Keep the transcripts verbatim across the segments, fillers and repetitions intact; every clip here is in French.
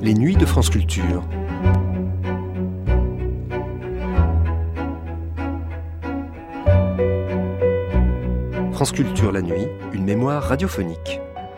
les nuits de France Culture. France Culture la nuit, une mémoire radiophonique.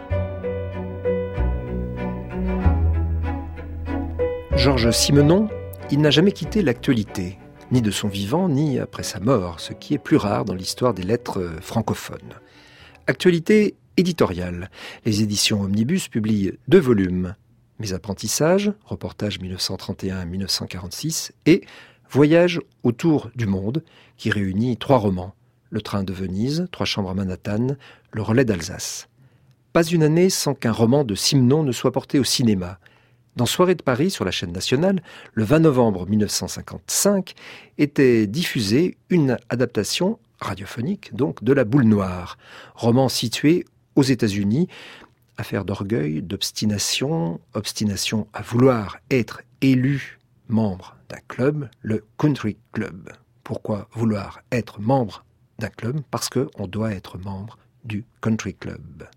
Georges Simenon, il n'a jamais quitté l'actualité, ni de son vivant, ni après sa mort, ce qui est plus rare dans l'histoire des lettres francophones. Actualité éditoriale. Les éditions Omnibus publient deux volumes. Mes apprentissages, reportage mille neuf cent trente et un à mille neuf cent quarante-six, et Voyage autour du monde, qui réunit trois romans. Le train de Venise, Trois chambres à Manhattan, Le relais d'Alsace. Pas une année sans qu'un roman de Simenon ne soit porté au cinéma. Dans Soirée de Paris, sur la chaîne nationale, le vingt novembre mille neuf cent cinquante-cinq, était diffusée une adaptation radiophonique, donc, de La Boule Noire, roman situé aux États-Unis, affaire d'orgueil, d'obstination, obstination à vouloir être élu membre d'un club, le Country Club. Pourquoi vouloir être membre d'un club? Parce qu'on doit être membre du Country Club.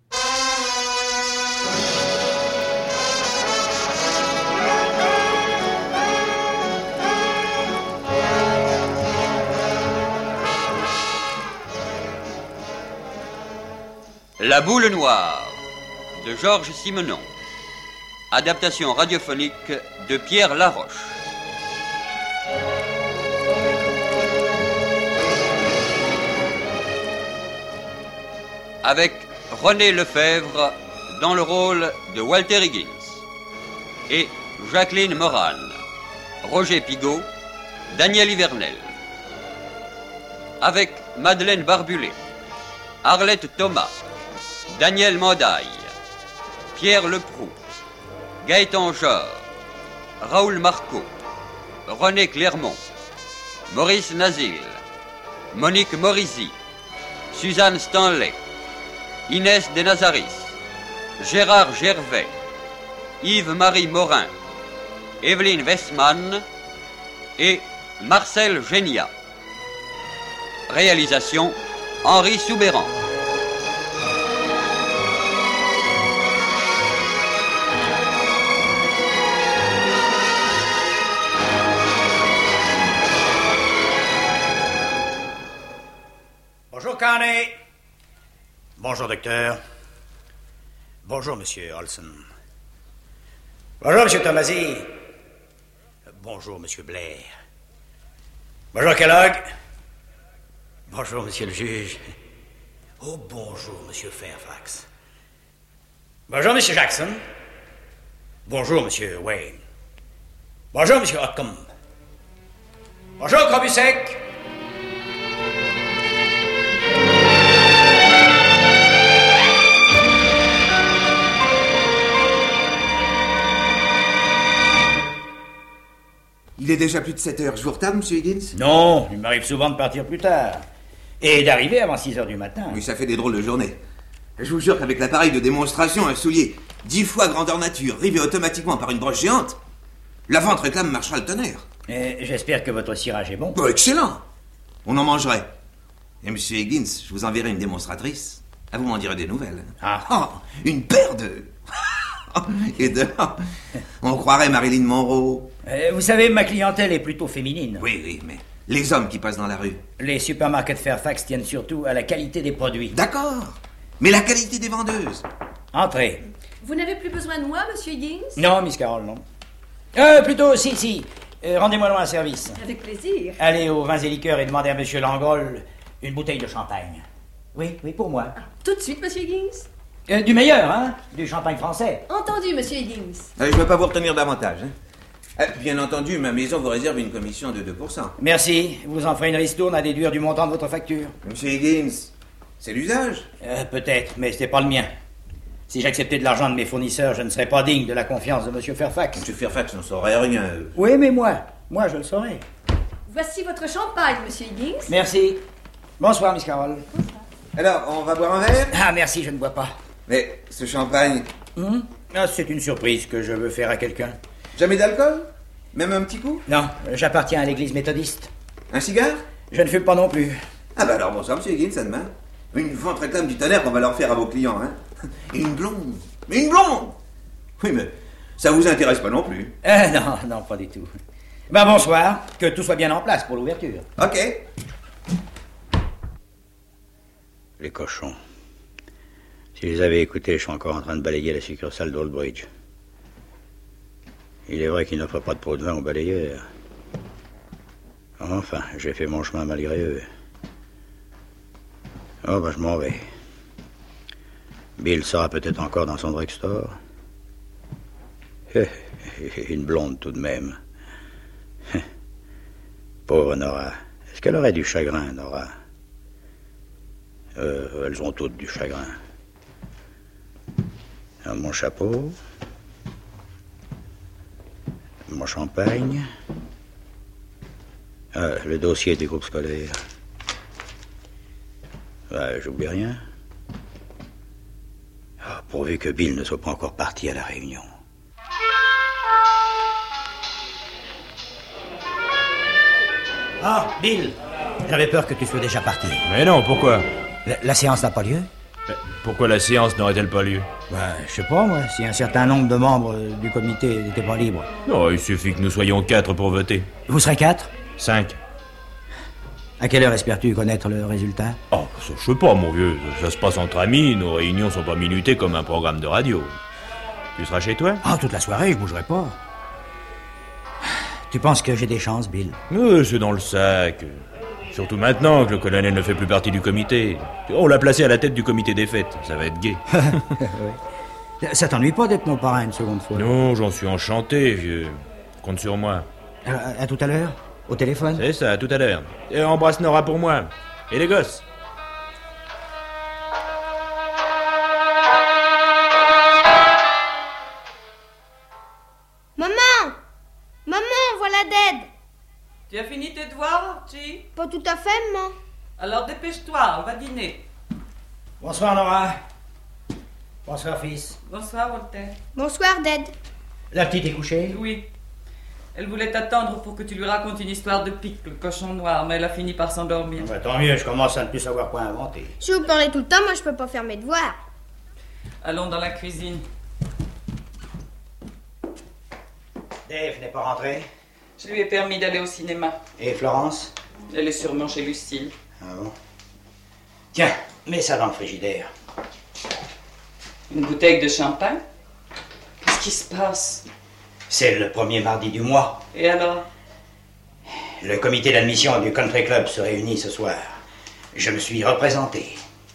La Boule Noire de Georges Simenon. Adaptation radiophonique de Pierre Laroche. Avec René Lefebvre dans le rôle de Walter Higgins et Jacqueline Moran, Roger Pigault, Daniel Ivernel. Avec Madeleine Barbulet, Arlette Thomas, Daniel Mandaille, Pierre Leproux, Gaëtan Jor, Raoul Marceau, René Clermont, Maurice Nazil, Monique Morisi, Suzanne Stanley, Inès De Nazaris, Gérard Gervais, Yves-Marie Morin, Evelyne Westman et Marcel Génia. Réalisation Henri Soubéran. Bonjour, Carney. Bonjour, docteur. Bonjour, monsieur Olson. Bonjour, monsieur Tomasi. Bonjour, monsieur Blair. Bonjour, Kellogg. Bonjour, monsieur le juge. Oh, bonjour, monsieur Fairfax. Bonjour, monsieur Jackson. Bonjour, monsieur Wayne. Bonjour, monsieur Hotcomb. Bonjour, Crobusec. Il est déjà plus de sept heures. Je vous retarde, monsieur Higgins? Non, il m'arrive souvent de partir plus tard. Et d'arriver avant six heures du matin. Oui, ça fait des drôles de journées. Je vous jure qu'avec l'appareil de démonstration, un soulier dix fois grandeur nature, rivé automatiquement par une broche géante, la vente réclame marchera le tonnerre. Et j'espère que votre cirage est bon. Oh, excellent. On en mangerait. Et monsieur Higgins, je vous enverrai une démonstratrice. Ah, vous m'en direz des nouvelles. Ah. Oh, une paire de... Et de là, on croirait Marilyn Monroe. Euh, vous savez, ma clientèle est plutôt féminine. Oui, oui, mais les hommes qui passent dans la rue. Les supermarkets Fairfax tiennent surtout à la qualité des produits. D'accord, mais la qualité des vendeuses. Entrez. Vous n'avez plus besoin de moi, monsieur Higgins? Non, Miss Carroll, non. Euh, plutôt, si, si. Euh, rendez-moi loin un service. Avec plaisir. Allez aux vins et liqueurs et demandez à monsieur Langol une bouteille de champagne. Oui, oui, pour moi. Ah, tout de suite, monsieur Higgins? Euh, du meilleur, hein? Du champagne français. Entendu, monsieur Higgins. Euh, je ne veux pas vous retenir davantage. Hein. Euh, bien entendu, ma maison vous réserve une commission de deux pour cent. Merci. Vous en ferez une ristourne à déduire du montant de votre facture. Monsieur Higgins, c'est l'usage? euh, Peut-être, mais ce n'est pas le mien. Si j'acceptais de l'argent de mes fournisseurs, je ne serais pas digne de la confiance de monsieur Fairfax. Monsieur Fairfax n'en saurait rien. Oui, mais moi, moi je le saurais. Voici votre champagne, monsieur Higgins. Merci. Bonsoir, Miss Carroll. Bonsoir. Alors, on va boire un verre? Ah, merci, je ne bois pas. Mais ce champagne... Hum? Ah, c'est une surprise que je veux faire à quelqu'un. Jamais d'alcool? Même un petit coup? Non, j'appartiens à l'église méthodiste. Un cigare? Je ne fume pas non plus. Ah bah alors bonsoir, monsieur Higgins, à demain. Une vente réclame du tonnerre qu'on va leur faire à vos clients, hein. Et une blonde. Mais une blonde! Oui, mais Ça vous intéresse pas non plus? Euh, non, non, pas du tout. Ben, bonsoir. Que tout soit bien en place pour l'ouverture. Ok. Les cochons. S'ils avaient écouté, je suis encore en train de balayer la succursale d'Oldbridge. Il est vrai qu'ils n'offrent pas de pot de vin aux balayeurs. Enfin, j'ai fait mon chemin malgré eux. Oh, ben je m'en vais. Bill sera peut-être encore dans son drugstore. Une blonde tout de même. Pauvre Nora. Est-ce qu'elle aurait du chagrin, Nora? Euh, elles ont toutes du chagrin. Alors, mon chapeau. Mon champagne. Ah, le dossier des groupes scolaires. Ouais, j'oublie rien. Ah, pourvu que Bill ne soit pas encore parti à la réunion. Ah, Bill, j'avais peur que tu sois déjà parti. Mais non, pourquoi? La, la séance n'a pas lieu? Pourquoi la séance n'aurait-elle pas lieu? Ben, je sais pas, moi, si un certain nombre de membres du comité n'étaient pas libres. Non, il suffit que nous soyons quatre pour voter. Vous serez quatre? Cinq. À quelle heure espères-tu connaître le résultat? Oh, ça, je sais pas, mon vieux. Ça se passe entre amis, nos réunions sont pas minutées comme un programme de radio. Tu seras chez toi? Ah, toute la soirée, je bougerai pas. Tu penses que j'ai des chances, Bill? Euh, c'est dans le sac. Surtout maintenant que le colonel ne fait plus partie du comité. On l'a placé à la tête du comité des fêtes. Ça va être gai. Oui. Ça t'ennuie pas d'être mon parrain une seconde fois? Non, j'en suis enchanté, vieux. Compte sur moi. À, à tout à l'heure? Au téléphone? C'est ça, à tout à l'heure. Et embrasse Nora pour moi. Et les gosses. Maman! Maman, voilà Dad! Tu as fini tes devoirs, Archie? Pas tout à fait, maman. Alors dépêche-toi, on va dîner. Bonsoir, Nora. Bonsoir, fils. Bonsoir, Walter. Bonsoir, Dad. La petite est couchée? Oui. Elle voulait t'attendre pour que tu lui racontes une histoire de Pic, le cochon noir, mais elle a fini par s'endormir. Ben, tant mieux, je commence à ne plus savoir quoi inventer. Si vous parlez tout le temps, moi je peux pas faire mes devoirs. Allons dans la cuisine. Dave n'est pas rentré? Je lui ai permis d'aller au cinéma. Et Florence? Elle est sûrement chez Lucille. Ah bon? Tiens, mets ça dans le frigidaire. Une bouteille de champagne? Qu'est-ce qui se passe? C'est le premier mardi du mois. Et alors? Le comité d'admission du country club se réunit ce soir. Je me suis représenté.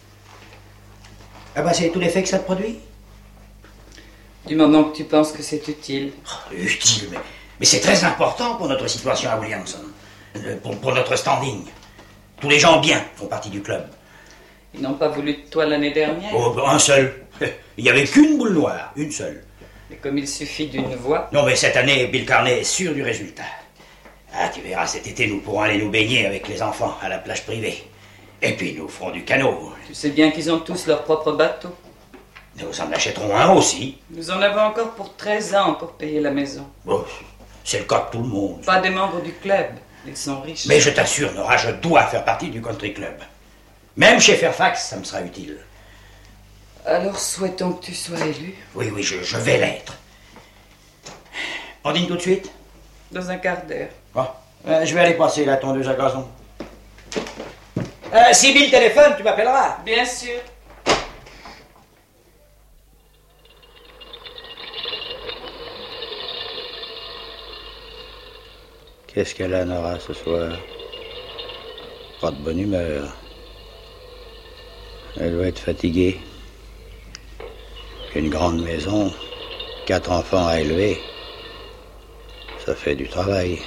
Ah bah c'est tout l'effet que ça te produit? Du moment que tu penses que c'est utile. Oh, utile, mais, mais c'est très important pour notre situation à Williamson. Euh, Pour, pour notre standing. Tous les gens bien font partie du club. Ils n'ont pas voulu de toi l'année dernière. Oh, bah, un seul. Il n'y avait qu'une boule noire, une seule. Et comme il suffit d'une voix. Non, mais cette année, Bill Carney est sûr du résultat. Ah, tu verras, cet été, nous pourrons aller nous baigner avec les enfants à la plage privée. Et puis, nous ferons du canot. Tu sais bien qu'ils ont tous leur propre bateau. Nous en achèterons un aussi. Nous en avons encore pour treize ans pour payer la maison. Bon, c'est le cas de tout le monde. Pas des membres du club. Ils sont riches. Mais je t'assure, Nora, je dois faire partie du country club. Même chez Fairfax, ça me sera utile. Alors souhaitons que tu sois élu. Oui, oui, je, je vais l'être. On dîne tout de suite? Dans un quart d'heure. Bon, euh, je vais aller passer la tondeuse à gazon. Euh, si Bill téléphone, tu m'appelleras. Bien sûr. Qu'est-ce qu'elle a, Nora, ce soir? Pas de bonne humeur. Elle doit être fatiguée. Une grande maison, quatre enfants à élever, ça fait du travail.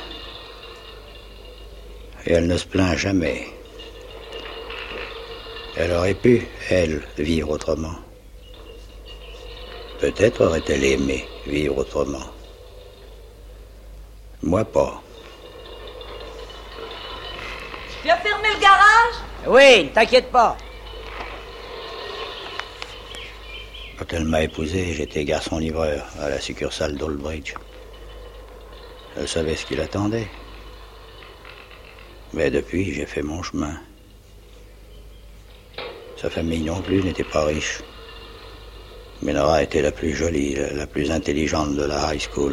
Et elle ne se plaint jamais. Elle aurait pu, elle, vivre autrement. Peut-être aurait-elle aimé vivre autrement. Moi pas. Tu as fermé le garage? Oui, ne t'inquiète pas. Quand elle m'a épousé, j'étais garçon-livreur à la succursale d'Oldbridge. Elle savait ce qui l'attendait. Mais depuis, j'ai fait mon chemin. Sa famille non plus n'était pas riche. Mais Nora était la plus jolie, la plus intelligente de la high school.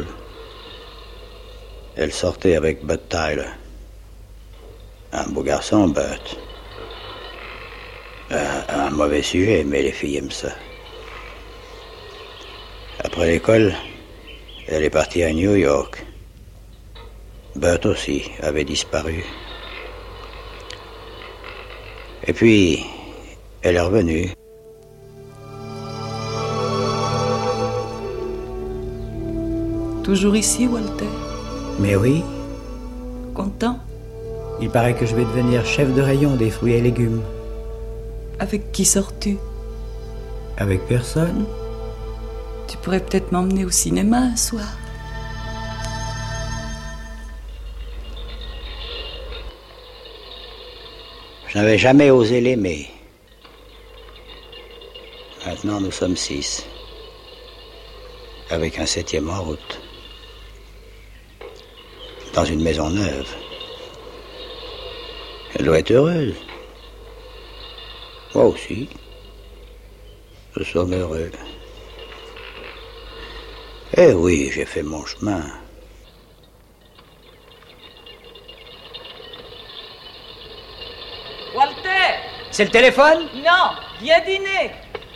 Elle sortait avec Bud Tyler. Un beau garçon, Bud. Un, un mauvais sujet, mais les filles aiment ça. Après l'école, elle est partie à New York. Bud aussi avait disparu. Et puis, elle est revenue. Toujours ici, Walter? Mais oui, Content? il paraît que je vais devenir chef de rayon des fruits et légumes. Avec qui sors-tu? Avec personne. Tu pourrais peut-être m'emmener au cinéma un soir. Je n'avais jamais osé l'aimer. Maintenant, nous sommes six. Avec un septième en route. Dans une maison neuve. Elle doit être heureuse. Moi aussi. Nous sommes heureux. Eh oui, j'ai fait mon chemin. Walter! C'est le téléphone? Non! Viens dîner!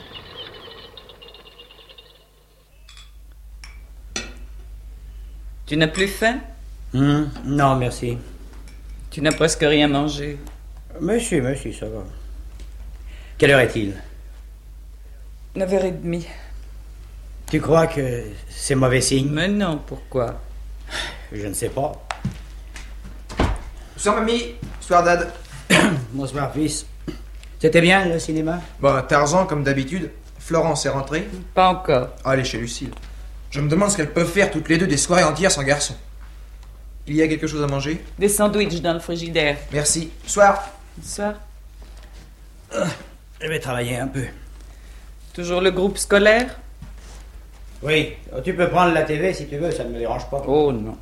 Tu n'as plus faim? Mmh, non, merci. Tu n'as presque rien mangé. Monsieur, monsieur, ça va. Quelle heure est-il? Neuf heures et demie. Tu crois que c'est mauvais signe? Mais non, pourquoi? Je ne sais pas. Bonsoir, mamie. Bonsoir, dad. Bonsoir, fils. C'était bien, le cinéma? Bon, Tarzan, comme d'habitude. Florence est rentrée? Pas encore. Ah, elle est chez Lucille. Je me demande ce qu'elles peuvent faire toutes les deux des soirées entières sans garçon. Il y a quelque chose à manger? Des sandwichs dans le frigidaire. Merci. Soir. Bonsoir. Euh, je vais travailler un peu. Toujours le groupe scolaire? Oui. Tu peux prendre la T V si tu veux, ça ne me dérange pas. Oh non.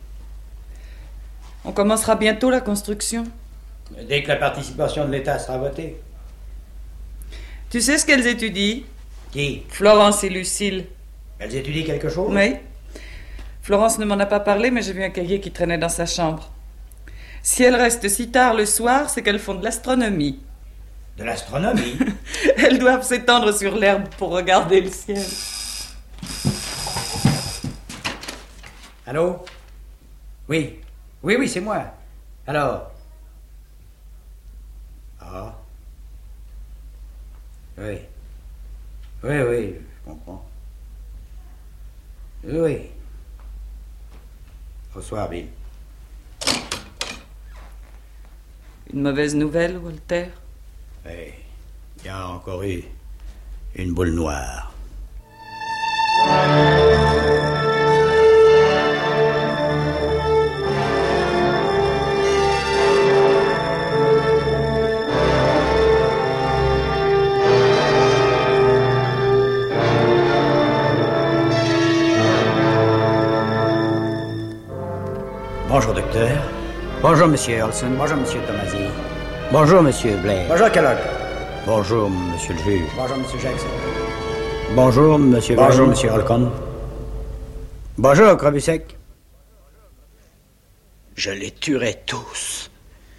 On commencera bientôt la construction. Dès que la participation de l'État sera votée. Tu sais ce qu'elles étudient? Qui? Florence et Lucille. Elles étudient quelque chose? Oui. Florence ne m'en a pas parlé, mais j'ai vu un cahier qui traînait dans sa chambre. Si elles restent si tard le soir, c'est qu'elles font de l'astronomie. De l'astronomie? Elles doivent s'étendre sur l'herbe pour regarder le ciel. Allô? Oui. Oui, oui, c'est moi. Alors? Ah. Oui. Oui, oui, je comprends. Oui. Bonsoir, Bill. Une mauvaise nouvelle, Walter? Oui. Il y a encore eu une boule noire. Bonjour, docteur. Bonjour, monsieur Olson. Bonjour, monsieur Tomasi. Bonjour, monsieur Blair. Bonjour, Kellogg. Bonjour, monsieur le juge. Bonjour, monsieur Jackson. Bonjour, monsieur Bonjour, Brown. Monsieur Holcomb. Bonjour, Krabusek. Je les tuerai tous.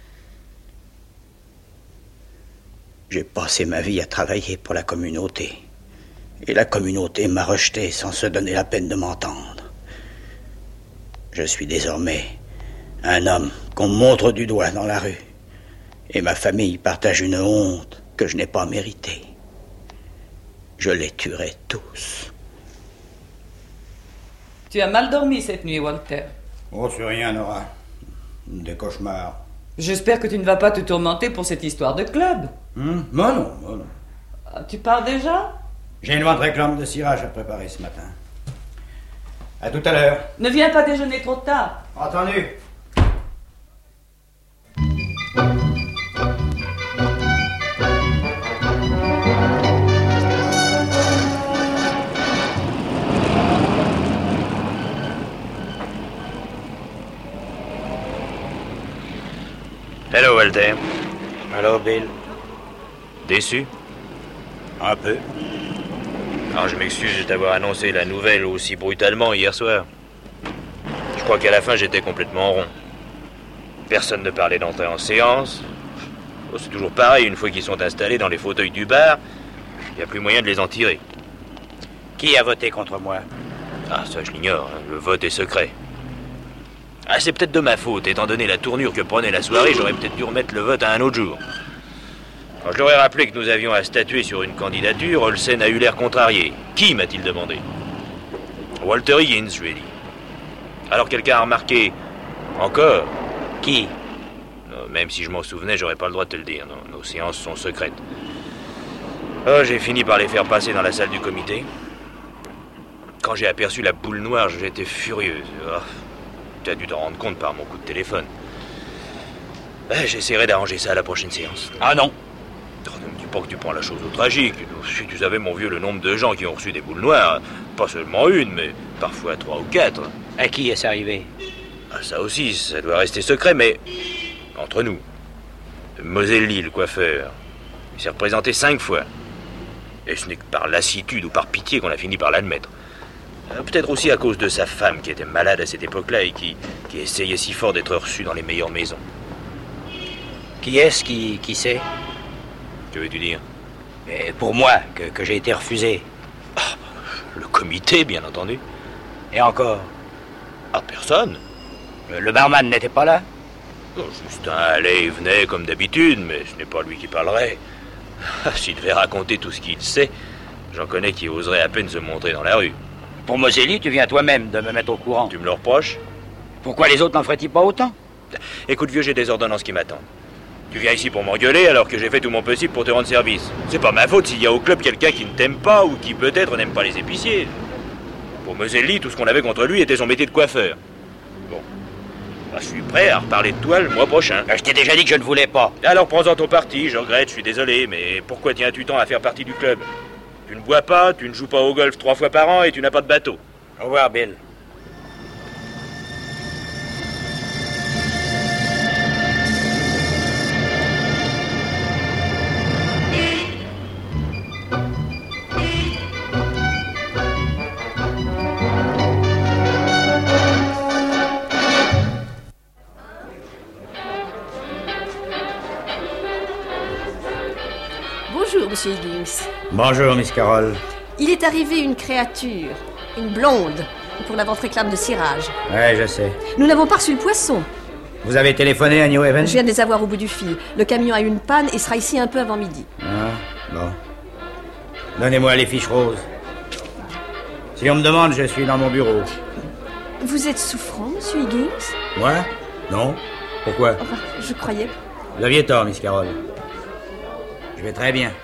J'ai passé ma vie à travailler pour la communauté. Et la communauté m'a rejeté sans se donner la peine de m'entendre. Je suis désormais un homme qu'on montre du doigt dans la rue. Et ma famille partage une honte que je n'ai pas méritée. Je les tuerai tous. Tu as mal dormi cette nuit, Walter? Oh, c'est rien, Nora. Des cauchemars. J'espère que tu ne vas pas te tourmenter pour cette histoire de club. Hum? Non, non, non, non. Ah, tu pars déjà? J'ai une vente réclame de cirage à préparer ce matin. À tout à l'heure. Ne viens pas déjeuner trop tard. Entendu. Hello, Walter. Allô, Bill. Déçu? Un peu. Alors je m'excuse de t'avoir annoncé la nouvelle aussi brutalement hier soir. Je crois qu'à la fin j'étais complètement rond. Personne ne parlait d'entrer en séance. Oh, c'est toujours pareil, une fois qu'ils sont installés dans les fauteuils du bar, il n'y a plus moyen de les en tirer. Qui a voté contre moi? Ah, ça je l'ignore, hein. Le vote est secret. Ah, c'est peut-être de ma faute, étant donné la tournure que prenait la soirée, j'aurais peut-être dû remettre le vote à un autre jour. Quand je leur ai rappelé que nous avions à statuer sur une candidature, Olsen a eu l'air contrarié. Qui, m'a-t-il demandé? Walter Higgins, je lui ai dit. Alors quelqu'un a remarqué... Encore? Qui? Non, même si je m'en souvenais, j'aurais pas le droit de te le dire. Non, nos séances sont secrètes. Oh, j'ai fini par les faire passer dans la salle du comité. Quand j'ai aperçu la boule noire, j'étais furieuse. Oh, tu as dû t'en rendre compte par mon coup de téléphone. Eh, j'essaierai d'arranger ça à la prochaine séance. Ah non? Oh, ne me dis pas que tu prends la chose au tragique. Si tu savais, mon vieux, le nombre de gens qui ont reçu des boules noires, pas seulement une, mais parfois trois ou quatre. À qui est-ce arrivé? Ah, ça aussi, ça doit rester secret, mais entre nous. Moselli, le coiffeur, il s'est représenté cinq fois. Et ce n'est que par lassitude ou par pitié qu'on a fini par l'admettre. Euh, peut-être aussi à cause de sa femme qui était malade à cette époque-là et qui, qui essayait si fort d'être reçue dans les meilleures maisons. Qui est-ce qui, qui sait? Que veux-tu dire? Et pour moi, que, que j'ai été refusé. Ah, le comité, bien entendu. Et encore? Ah, personne. Le, le barman n'était pas là? Oh, Justin allait et venait comme d'habitude, mais ce n'est pas lui qui parlerait. Ah, s'il devait raconter tout ce qu'il sait, j'en connais qui oseraient à peine se montrer dans la rue. Pour Moselli, tu viens toi-même de me mettre au courant. Tu me le reproches? Pourquoi les autres n'en feraient-ils pas autant? Écoute, vieux, j'ai des ordonnances qui m'attendent. Tu viens ici pour m'engueuler alors que j'ai fait tout mon possible pour te rendre service. C'est pas ma faute s'il y a au club quelqu'un qui ne t'aime pas ou qui peut-être n'aime pas les épiciers. Pour Moselli, tout ce qu'on avait contre lui était son métier de coiffeur. Bon, bah, je suis prêt à reparler de toi le mois prochain. Je t'ai déjà dit que je ne voulais pas. Alors prends-en ton parti, je regrette, je suis désolé, mais pourquoi tiens-tu tant à faire partie du club? Tu ne bois pas, tu ne joues pas au golf trois fois par an et tu n'as pas de bateau. Au revoir, Bill. Bonjour, monsieur Higgins. Bonjour, Miss Carroll. Il est arrivé une créature, une blonde, pour la ventre-réclame de cirage. Ouais, je sais. Nous n'avons pas reçu le poisson. Vous avez téléphoné à New Haven? Je viens de les avoir au bout du fil. Le camion a eu une panne et sera ici un peu avant midi. Ah, bon. Donnez-moi les fiches roses. Si on me demande, je suis dans mon bureau. Vous êtes souffrant, monsieur Higgins? Moi? Non. Pourquoi? Enfin, je croyais. Vous aviez tort, Miss Carroll. Je vais très bien.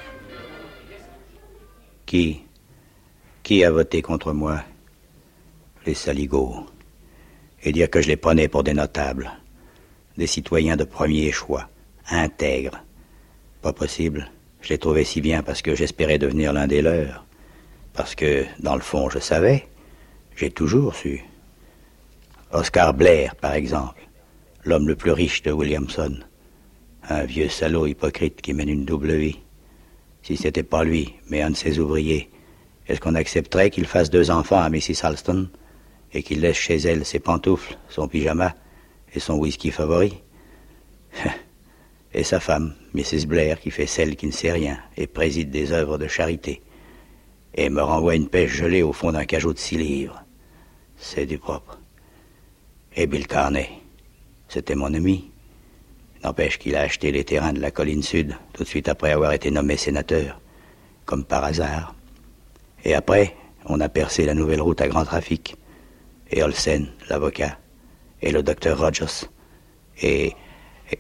Qui? Qui a voté contre moi? Les saligots. Et dire que je les prenais pour des notables. Des citoyens de premier choix. Intègres. Pas possible. Je les trouvais si bien parce que j'espérais devenir l'un des leurs. Parce que, dans le fond, je savais. J'ai toujours su. Oscar Blair, par exemple. L'homme le plus riche de Williamson. Un vieux salaud hypocrite qui mène une double vie. Si c'était pas lui, mais un de ses ouvriers, est-ce qu'on accepterait qu'il fasse deux enfants à Missus Alston et qu'il laisse chez elle ses pantoufles, son pyjama et son whisky favori? Et sa femme, Missus Blair, qui fait celle qui ne sait rien et préside des œuvres de charité et me renvoie une pêche gelée au fond d'un cajot de six livres. C'est du propre. Et Bill Carney, c'était mon ami. N'empêche qu'il a acheté les terrains de la colline sud tout de suite après avoir été nommé sénateur, comme par hasard. Et après, on a percé la nouvelle route à grand trafic. Et Olsen, l'avocat, et le docteur Rogers, et... et...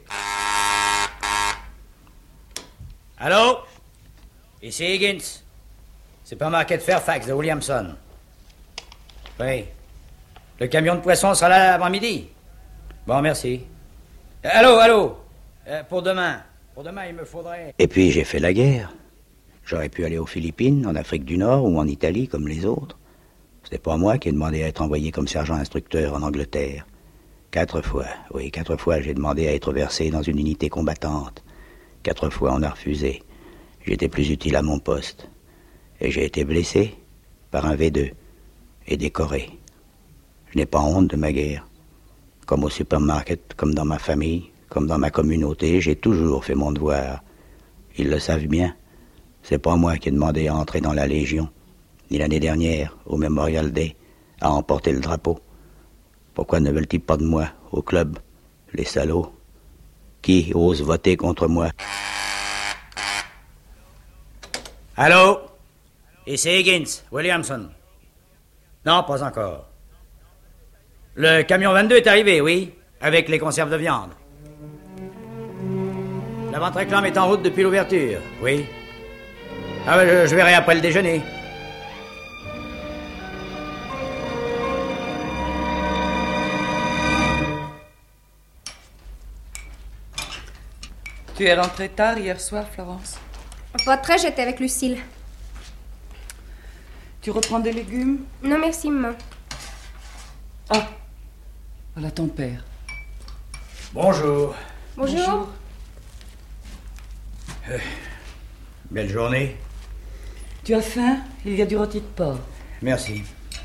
Allô? Ici Higgins. Supermarket Fairfax de Williamson. Oui. Le camion de poissons sera là avant midi. Bon, merci. Allô, allô, euh, pour demain. Pour demain, il me faudrait... Et puis, j'ai fait la guerre. J'aurais pu aller aux Philippines, en Afrique du Nord ou en Italie, comme les autres. C'était pas moi qui ai demandé à être envoyé comme sergent instructeur en Angleterre. Quatre fois, oui, quatre fois, j'ai demandé à être versé dans une unité combattante. Quatre fois, on a refusé. J'étais plus utile à mon poste. Et j'ai été blessé par un V deux et décoré. Je n'ai pas honte de ma guerre. Comme au supermarket, comme dans ma famille, comme dans ma communauté, j'ai toujours fait mon devoir. Ils le savent bien. C'est pas moi qui ai demandé à entrer dans la Légion, ni l'année dernière, au Memorial Day, à emporter le drapeau. Pourquoi ne veulent-ils pas de moi, au club, les salauds? Qui ose voter contre moi? Allô? Ici Higgins, Williamson. Non, pas encore. Le camion vingt-deux est arrivé, oui, avec les conserves de viande. La vente réclame est en route depuis l'ouverture, oui. Ah, je, je verrai après le déjeuner. Tu es rentrée tard hier soir, Florence? Pas très, j'étais avec Lucille. Tu reprends des légumes? Non, merci, maman. Ah, voilà ton père. Bonjour. Bonjour. Bonjour. Euh, belle journée. Tu as faim? Il y a du rôti de porc. Merci.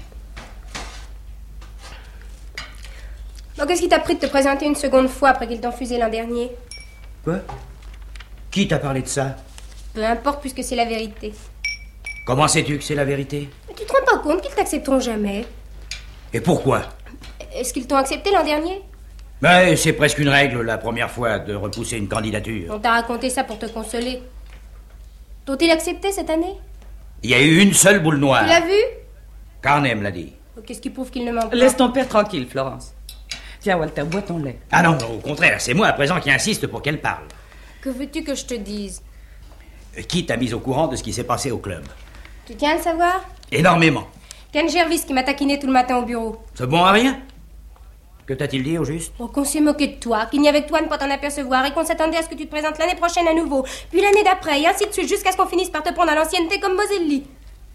Bon, qu'est-ce qui t'a pris de te présenter une seconde fois après qu'ils t'ont fusé l'an dernier? Quoi? Qui t'a parlé de ça? Peu importe, puisque c'est la vérité. Comment sais-tu que c'est la vérité? Mais tu te rends pas compte qu'ils t'accepteront jamais? Et pourquoi? Est-ce qu'ils t'ont accepté l'an dernier? Ben, c'est presque une règle, la première fois, de repousser une candidature. On t'a raconté ça pour te consoler. T'ont-ils accepté cette année? Il y a eu une seule boule noire. Tu l'as vu? Carnet me l'a dit. Qu'est-ce qui prouve qu'il ne ment pas? Laisse ton père tranquille, Florence. Tiens, Walter, bois ton lait. Ah non, au contraire, c'est moi à présent qui insiste pour qu'elle parle. Que veux-tu que je te dise? Qui t'a mis au courant de ce qui s'est passé au club? Tu tiens à le savoir? Énormément. Ken Jervis qui m'a taquiné tout le matin au bureau. C'est bon à rien? Que t'a-t-il dit au juste? Oh, qu'on s'est moqué de toi, qu'il n'y avait que toi à ne pas t'en apercevoir et qu'on s'attendait à ce que tu te présentes l'année prochaine à nouveau, puis l'année d'après, et ainsi de suite, jusqu'à ce qu'on finisse par te prendre à l'ancienneté comme Moselli.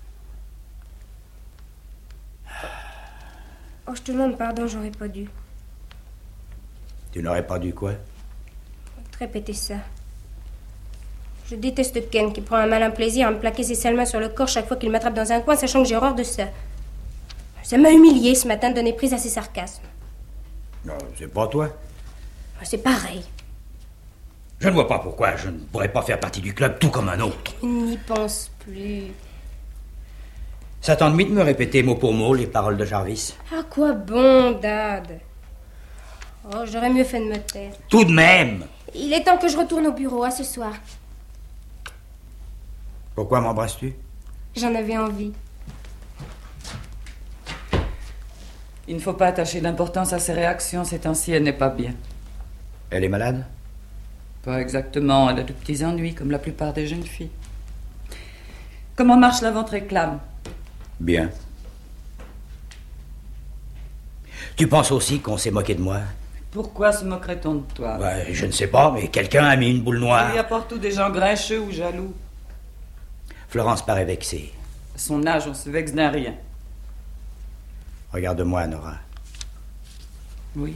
Oh, je te demande pardon, j'aurais pas dû. Tu n'aurais pas dû quoi? Te répéter ça. Je déteste Ken qui prend un malin plaisir à me plaquer ses sales mains sur le corps chaque fois qu'il m'attrape dans un coin, sachant que j'ai horreur de ça. Ça m'a humilié ce matin de donner prise à ses sarcasmes. Non, c'est pas toi. C'est pareil. Je ne vois pas pourquoi je ne pourrais pas faire partie du club tout comme un autre. N'y pense plus. Ça t'ennuie de me répéter mot pour mot les paroles de Jarvis? À quoi bon, Dad? Oh, j'aurais mieux fait de me taire. Tout de même! Il est temps que je retourne au bureau, à ce soir. Pourquoi m'embrasses-tu? J'en avais envie. Il ne faut pas attacher d'importance à ses réactions, ces temps-ci, elle n'est pas bien. Elle est malade? Pas exactement, elle a de petits ennuis, comme la plupart des jeunes filles. Comment marche la vente réclame? Bien. Tu penses aussi qu'on s'est moqué de moi? Pourquoi se moquerait-on de toi? Ouais, je ne sais pas, mais quelqu'un a mis une boule noire. Il y a partout des gens grincheux ou jaloux. Florence paraît vexée. À son âge, on se vexe d'un rien. Regarde-moi, Nora. Oui.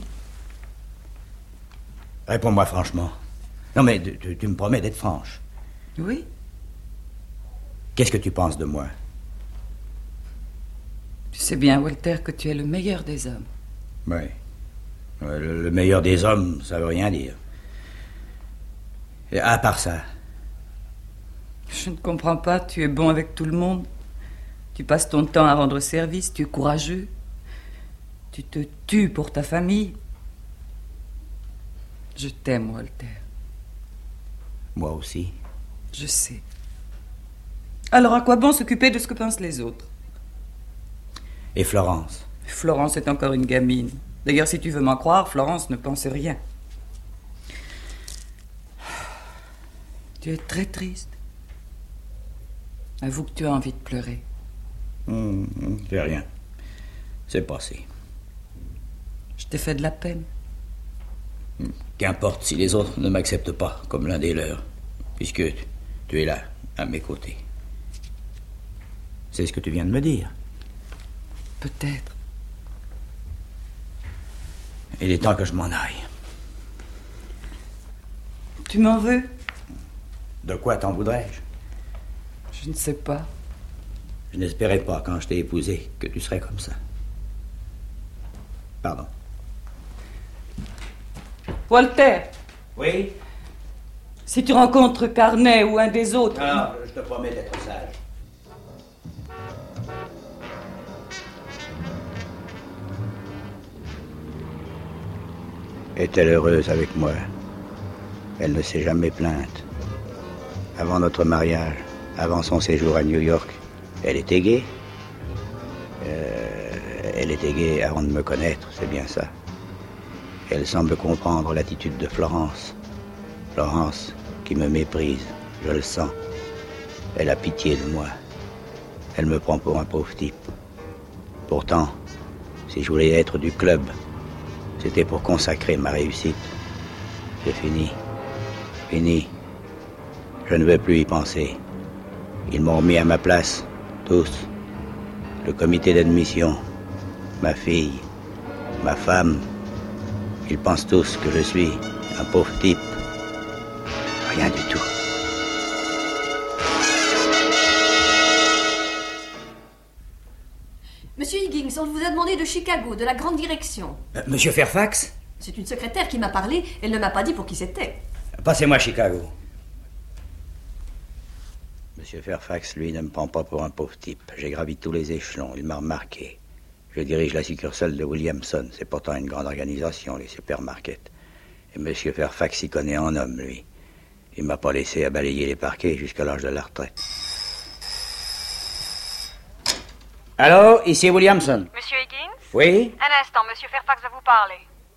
Réponds-moi franchement. Non, mais tu, tu- tu me promets d'être franche. Oui. Qu'est-ce que tu penses de moi? Tu sais bien, Walter, que tu es le meilleur des hommes. Oui. Ouais, Le, le meilleur des hommes, ça veut rien dire. Et à part ça, Je ne comprends pas, tu es bon avec tout le monde. Tu passes ton temps à rendre service, tu es courageux. Tu te tues pour ta famille. Je t'aime, Walter. moi aussi. Je sais. Alors à quoi bon s'occuper de ce que pensent les autres? Et Florence? Florence est encore une gamine. D'ailleurs, si tu veux m'en croire, Florence ne pense rien. Tu es très triste. Avoue que tu as envie de pleurer. Hum, hum, c'est rien. C'est passé. Je t'ai fait de la peine. Hum, Qu'importe si les autres ne m'acceptent pas comme l'un des leurs, puisque tu es là, à mes côtés. C'est ce que tu viens de me dire. Peut-être. Il est temps que je m'en aille. Tu m'en veux? De quoi t'en voudrais-je? Je ne sais pas. Je n'espérais pas, quand je t'ai épousé, que tu serais comme ça. Pardon. Walter, Oui? si tu rencontres Carnet ou un des autres... Non, non, je te promets d'être sage. Est-elle heureuse avec moi? Elle ne s'est jamais plainte. Avant notre mariage, avant son séjour à New York, elle était gaie. Euh, elle était gaie avant de me connaître, c'est bien ça. Elle semble comprendre l'attitude de Florence. Florence, qui me méprise, je le sens. Elle a pitié de moi. Elle me prend pour un pauvre type. Pourtant, si je voulais être du club, c'était pour consacrer ma réussite. C'est fini. Fini. Je ne veux plus y penser. Ils m'ont remis à ma place, tous. Le comité d'admission, ma fille, ma femme. Ils pensent tous que je suis un pauvre type. Rien du tout. Monsieur Higgins, on vous a demandé de Chicago, de la grande direction. Euh, Monsieur Fairfax? C'est une secrétaire qui m'a parlé. Elle ne m'a pas dit pour qui c'était. Passez-moi Chicago. Monsieur Fairfax, lui, ne me prend pas pour un pauvre type. J'ai gravi tous les échelons, il m'a remarqué. Je dirige la succursale de Williamson. C'est pourtant une grande organisation, les supermarkets. Et Monsieur Fairfax y connaît en homme, lui. Il m'a pas laissé à balayer les parquets jusqu'à l'âge de la retraite. Allô, ici Williamson. Monsieur Higgins? Oui? Un instant, Monsieur Fairfax va vous parler.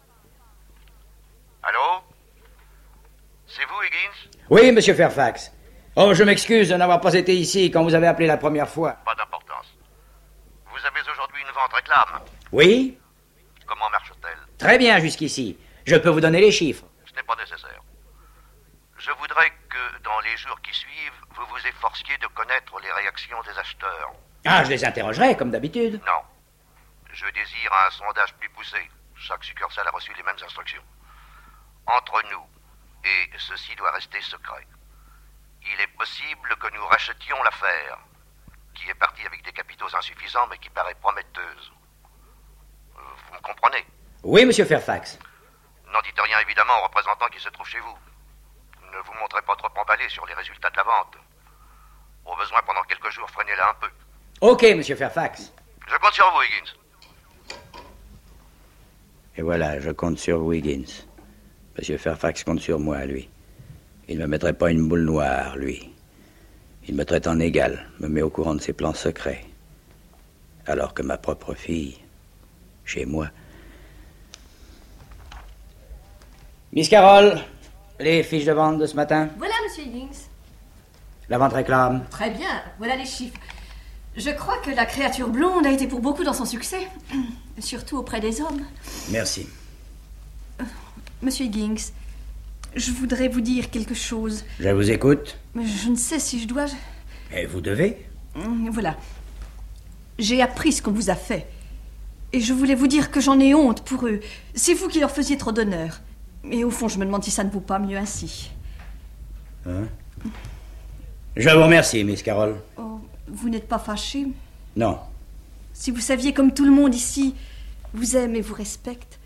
Allô? C'est vous, Higgins? Oui, Monsieur Fairfax. Oh, je m'excuse de n'avoir pas été ici quand vous avez appelé la première fois. Pas d'importance. Vous avez aujourd'hui une vente réclame. Oui? Comment marche-t-elle? Très bien jusqu'ici. Je peux vous donner les chiffres. Ce n'est pas nécessaire. Je voudrais que, dans les jours qui suivent, vous vous efforciez de connaître les réactions des acheteurs. Ah, je les interrogerai, comme d'habitude. Non. Je désire un sondage plus poussé. Chaque succursale a reçu les mêmes instructions. Entre nous, et ceci doit rester secret, il est possible que nous rachetions l'affaire, qui est partie avec des capitaux insuffisants, mais qui paraît prometteuse. Vous me comprenez? Oui, Monsieur Fairfax. N'en dites rien évidemment aux représentants qui se trouvent chez vous. Ne vous montrez pas trop emballé sur les résultats de la vente. Au besoin, pendant quelques jours, freinez-la un peu. Ok, Monsieur Fairfax. Je compte sur vous, Higgins. Et voilà, je compte sur Wiggins. Monsieur Fairfax compte sur moi, lui. Il ne me mettrait pas une boule noire, lui. Il me traite en égal, me met au courant de ses plans secrets. Alors que ma propre fille, chez moi... Miss Carroll, les fiches de vente de ce matin? Voilà, Monsieur Higgins. La vente réclame. Très bien, voilà les chiffres. Je crois que la créature blonde a été pour beaucoup dans son succès, surtout auprès des hommes. Merci. Euh, Monsieur Higgins, je voudrais vous dire quelque chose. Je vous écoute. Mais je ne sais si je dois... Je... Et vous devez. Voilà. J'ai appris ce qu'on vous a fait. Et je voulais vous dire que j'en ai honte pour eux. C'est vous qui leur faisiez trop d'honneur. Et au fond, je me demande si ça ne vaut pas mieux ainsi. Hein? Je vous remercie, Miss Carroll. Oh, vous n'êtes pas fâchée? Non. Si vous saviez comme tout le monde ici vous aime et vous respecte.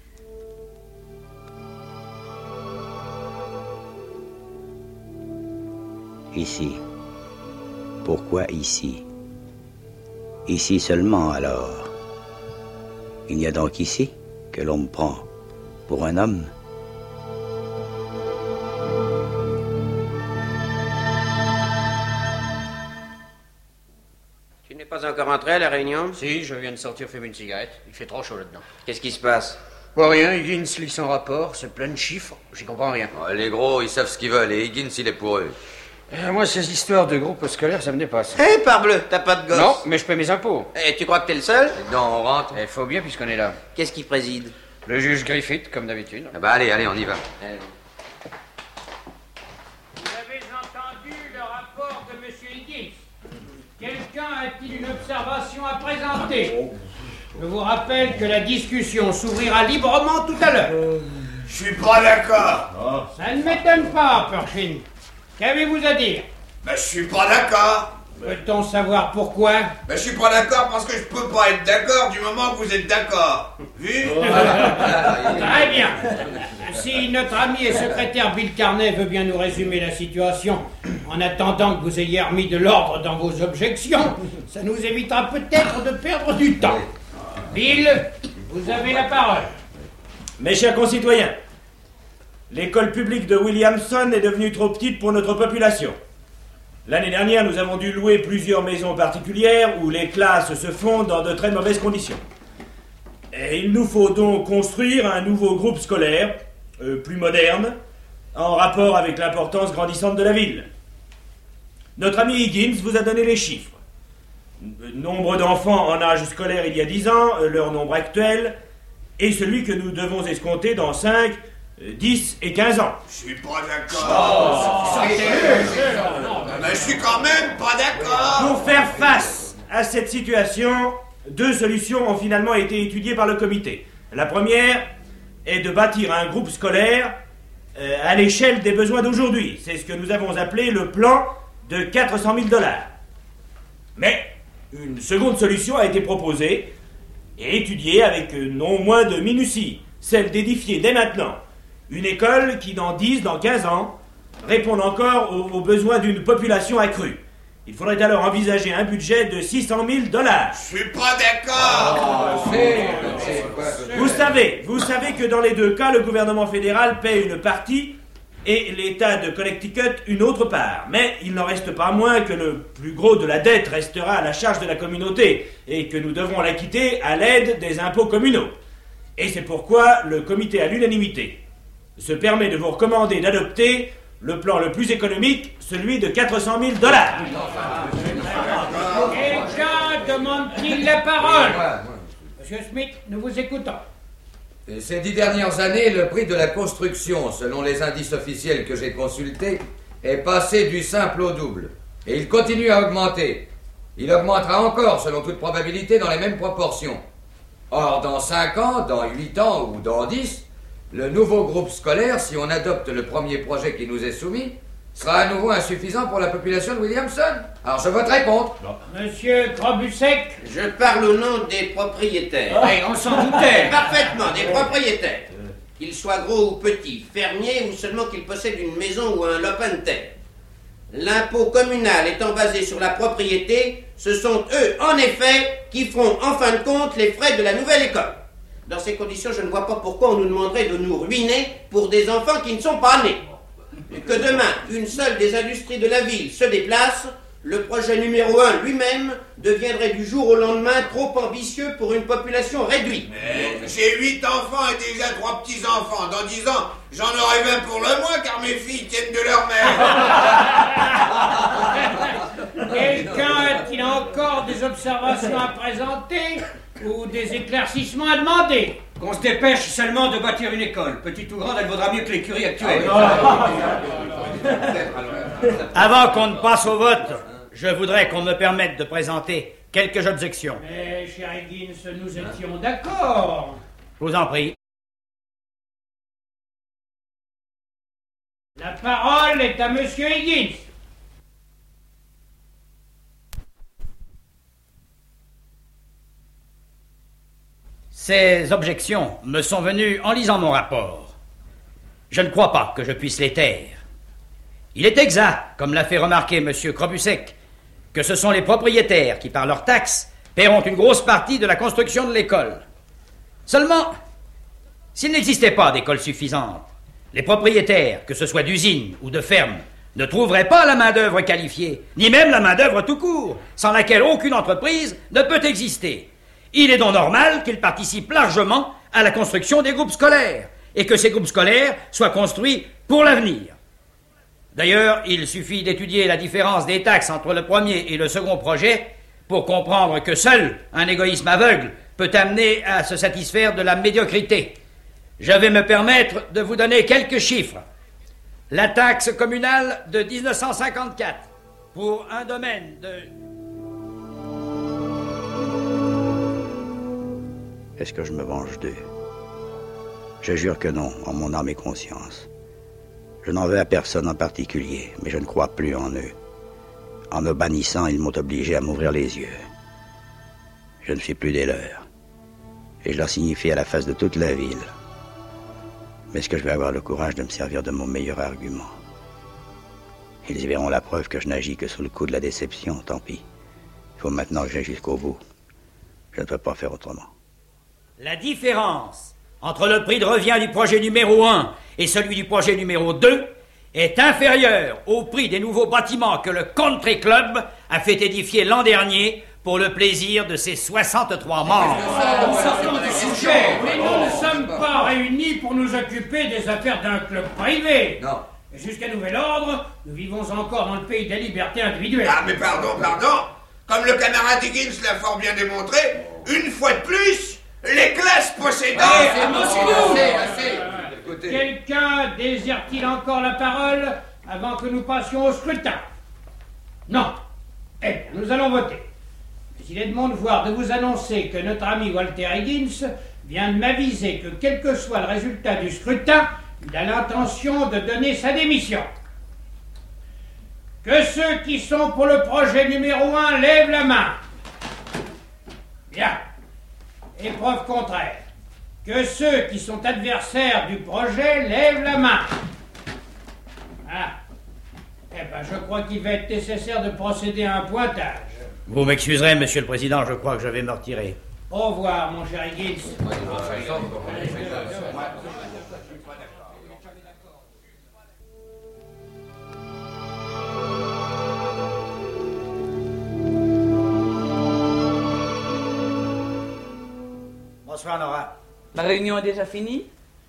Ici. Pourquoi ici? Ici seulement, alors. Il n'y a donc ici que l'on me prend pour un homme. Tu n'es pas encore entré à la réunion? Si, je viens de sortir fumer une cigarette. Il fait trop chaud là-dedans. Qu'est-ce qui se passe? Pas rien, Higgins lit son rapport, c'est plein de chiffres, j'y comprends rien. Oh, les gros, ils savent ce qu'ils veulent, et Higgins, il est pour eux. Euh, moi, ces histoires de groupes scolaires, ça me dépasse. Eh, hey, parbleu, t'as pas de gosse? Non, mais je paie mes impôts. Eh, hey, tu crois que t'es le seul? Non, on rentre. Il faut bien, puisqu'on est là. Qu'est-ce qui préside? Le juge Griffith, comme d'habitude. Ah bah allez, allez, on y va. Allez. Vous avez entendu le rapport de Monsieur Higgins? Quelqu'un a-t-il une observation à présenter? Je vous rappelle que la discussion s'ouvrira librement tout à l'heure. Je suis pas d'accord. Ça ne m'étonne pas, Pershing. Qu'avez-vous à dire? Ben, je suis pas d'accord. Peut-on savoir pourquoi? Ben, je suis pas d'accord parce que je peux pas être d'accord du moment que vous êtes d'accord. Vu? Très bien. Si notre ami et secrétaire Bill Carnet veut bien nous résumer la situation, en attendant que vous ayez remis de l'ordre dans vos objections, ça nous évitera peut-être de perdre du temps. Bill, vous avez la parole. Mes chers concitoyens, l'école publique de Williamson est devenue trop petite pour notre population. L'année dernière, nous avons dû louer plusieurs maisons particulières où les classes se font dans de très mauvaises conditions. Et il nous faut donc construire un nouveau groupe scolaire, euh, plus moderne, en rapport avec l'importance grandissante de la ville. Notre ami Higgins vous a donné les chiffres. Nombre d'enfants en âge scolaire il y a dix ans, euh, leur nombre actuel, et celui que nous devons escompter dans cinq, dix et quinze ans. Je suis pas d'accord. Oh, mais je suis quand même pas d'accord. Pour faire face à cette situation, deux solutions ont finalement été étudiées par le comité. La première est de bâtir un groupe scolaire euh, à l'échelle des besoins d'aujourd'hui. C'est ce que nous avons appelé le plan de quatre cent mille dollars. Mais une seconde solution a été proposée et étudiée avec non moins de minutie, celle d'édifier dès maintenant une école qui, dans dix, dans quinze ans, réponde encore aux, aux besoins d'une population accrue. Il faudrait alors envisager un budget de six cent mille dollars. Je suis pas d'accord. Oh, vous savez, vous savez que dans les deux cas, le gouvernement fédéral paie une partie et l'État de Connecticut une autre part. Mais il n'en reste pas moins que le plus gros de la dette restera à la charge de la communauté et que nous devrons l'acquitter à l'aide des impôts communaux. Et c'est pourquoi le comité à l'unanimité se permet de vous recommander d'adopter le plan le plus économique, celui de quatre cent mille dollars. Quelqu'un demande-t-il la parole? Monsieur Smith, nous vous écoutons. Ces dix dernières années, le prix de la construction, selon les indices officiels que j'ai consultés, est passé du simple au double. Et il continue à augmenter. Il augmentera encore, selon toute probabilité, dans les mêmes proportions. Or, dans cinq ans, dans huit ans ou dans dix, le nouveau groupe scolaire, si on adopte le premier projet qui nous est soumis, sera à nouveau insuffisant pour la population de Williamson. Alors je voterai contre. Monsieur Krobusek. Je parle au nom des propriétaires. Oui, on s'en doutait. Parfaitement, des propriétaires. Qu'ils soient gros ou petits, fermiers ou seulement qu'ils possèdent une maison ou un lopin de terre. L'impôt communal étant basé sur la propriété, ce sont eux, en effet, qui feront en fin de compte les frais de la nouvelle école. Dans ces conditions, je ne vois pas pourquoi on nous demanderait de nous ruiner pour des enfants qui ne sont pas nés. Que demain, une seule des industries de la ville se déplace, le projet numéro un lui-même deviendrait du jour au lendemain trop ambitieux pour une population réduite. Mais j'ai huit enfants et déjà trois petits-enfants. Dans dix ans, j'en aurai vingt pour le moins car mes filles tiennent de leur mère. Quelqu'un a-t-il encore des observations à présenter ou des éclaircissements à demander? Qu'on se dépêche seulement de bâtir une école. Petite ou grande, elle vaudra mieux que l'écurie actuelle. Avant qu'on ne passe au vote, je voudrais qu'on me permette de présenter quelques objections. Mais, cher Higgins, nous étions d'accord. Je vous en prie. La parole est à Monsieur Higgins. Ces objections me sont venues en lisant mon rapport. Je ne crois pas que je puisse les taire. Il est exact, comme l'a fait remarquer M. Krobusek, que ce sont les propriétaires qui, par leurs taxes, paieront une grosse partie de la construction de l'école. Seulement, s'il n'existait pas d'école suffisante, les propriétaires, que ce soit d'usines ou de fermes, ne trouveraient pas la main-d'œuvre qualifiée, ni même la main-d'œuvre tout court, sans laquelle aucune entreprise ne peut exister. Il est donc normal qu'ils participent largement à la construction des groupes scolaires, et que ces groupes scolaires soient construits pour l'avenir. D'ailleurs, il suffit d'étudier la différence des taxes entre le premier et le second projet pour comprendre que seul un égoïsme aveugle peut amener à se satisfaire de la médiocrité. Je vais me permettre de vous donner quelques chiffres. La taxe communale de dix-neuf cent cinquante-quatre pour un domaine de... Est-ce que je me venge d'eux? Je jure que non, en mon âme et conscience. Je n'en veux à personne en particulier, mais je ne crois plus en eux. En me bannissant, ils m'ont obligé à m'ouvrir les yeux. Je ne suis plus des leurs. Et je leur signifie à la face de toute la ville. Mais est-ce que je vais avoir le courage de me servir de mon meilleur argument? Ils y verront la preuve que je n'agis que sous le coup de la déception, tant pis. Il faut maintenant que j'aille jusqu'au bout. Je ne peux pas faire autrement. La différence entre le prix de revient du projet numéro un et celui du projet numéro deux est inférieure au prix des nouveaux bâtiments que le Country Club a fait édifier l'an dernier pour le plaisir de ses soixante-trois membres. Nous sortons du sujet. Mais nous ne sommes pas réunis pour nous occuper des affaires d'un club privé. Non. Et jusqu'à nouvel ordre, nous vivons encore dans le pays des libertés individuelles. Ah, mais pardon, pardon. Comme le camarade Higgins l'a fort bien démontré, une fois de plus, les classes possédées... Ah, c'est Moscou. Quelqu'un désire-t-il encore la parole avant que nous passions au scrutin? Non. Eh bien, nous allons voter. Mais il est de mon devoir de vous annoncer que notre ami Walter Higgins vient de m'aviser que quel que soit le résultat du scrutin, il a l'intention de donner sa démission. Que ceux qui sont pour le projet numéro un lèvent la main. Bien. Épreuve contraire. Que ceux qui sont adversaires du projet lèvent la main. Ah. Eh ben, je crois qu'il va être nécessaire de procéder à un pointage. Vous m'excuserez, monsieur le président, je crois que je vais me retirer. Au revoir, mon cher Higgins. Bonsoir, Nora. La réunion est déjà finie?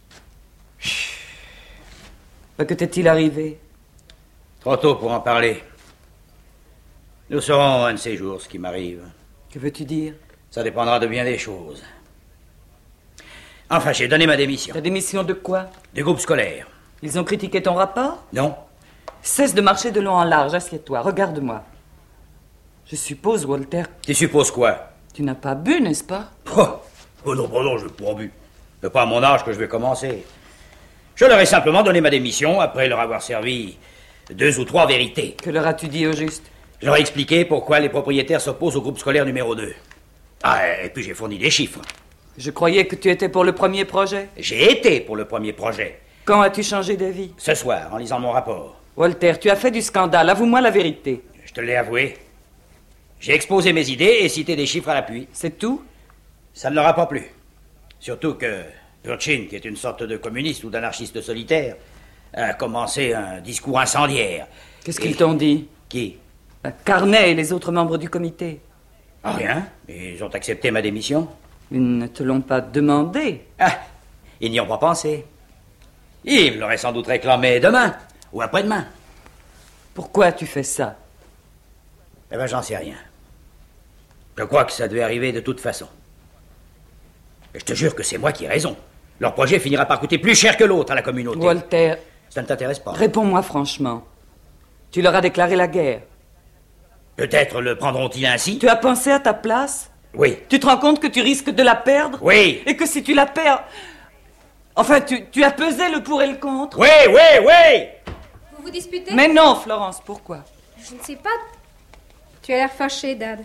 Que t'est-il arrivé? Trop tôt pour en parler. Nous saurons un de ces jours ce qui m'arrive. Que veux-tu dire? Ça dépendra de bien des choses. Enfin, j'ai donné ma démission. Ta démission de quoi? Du groupe scolaire. Ils ont critiqué ton rapport? Non. Cesse de marcher de long en large, assieds-toi, regarde-moi. Je suppose, Walter... Tu supposes quoi? Tu n'as pas bu, n'est-ce pas? Oh, oh non, oh non, je n'ai pas bu. C'est pas à mon âge que je vais commencer. Je leur ai simplement donné ma démission après leur avoir servi deux ou trois vérités. Que leur as-tu dit au juste? Je leur ai expliqué pourquoi les propriétaires s'opposent au groupe scolaire numéro deux. Ah, et puis j'ai fourni des chiffres. Je croyais que tu étais pour le premier projet. J'ai été pour le premier projet. Quand as-tu changé d'avis? Ce soir, en lisant mon rapport. Walter, tu as fait du scandale, avoue-moi la vérité. Je te l'ai avoué. J'ai exposé mes idées et cité des chiffres à l'appui. C'est tout? Ça ne leur a pas plu. Surtout que Turchin, qui est une sorte de communiste ou d'anarchiste solitaire, a commencé un discours incendiaire. Qu'est-ce qu'ils t'ont dit? Qui? Carnet et les autres membres du comité. Ah, rien. Ils ont accepté ma démission. Ils ne te l'ont pas demandé. Ah, ils n'y ont pas pensé. Ils me l'auraient sans doute réclamé demain ou après-demain. Pourquoi tu fais ça? Eh ben, j'en sais rien. Je crois que ça devait arriver de toute façon. Et je te jure que c'est moi qui ai raison. Leur projet finira par coûter plus cher que l'autre à la communauté. Walter... Ça ne t'intéresse pas? Réponds-moi franchement. Tu leur as déclaré la guerre. Peut-être le prendront-ils ainsi? Tu as pensé à ta place? Oui. Tu te rends compte que tu risques de la perdre? Oui. Et que si tu la perds... Enfin, tu, tu as pesé le pour et le contre? Oui, oui, oui! Vous vous disputez? Mais non, Florence, pourquoi? Je ne sais pas. Tu as l'air fâché, Dad.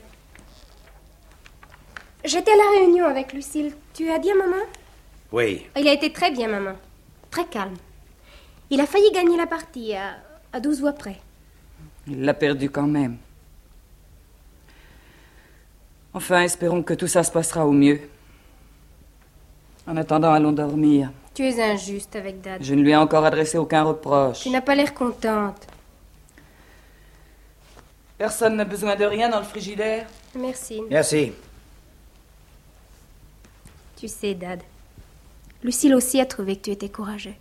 J'étais à la réunion avec Lucille. Tu as dit à maman? Oui. Il a été très bien, maman. Très calme. Il a failli gagner la partie, à, à douze voix près. Il l'a perdu quand même. Enfin, espérons que tout ça se passera au mieux. En attendant, allons dormir. Tu es injuste avec Dad. Je ne lui ai encore adressé aucun reproche. Tu n'as pas l'air contente. Personne n'a besoin de rien dans le frigidaire? Merci. Merci. Tu sais, Dad, Lucille aussi a trouvé que tu étais courageux.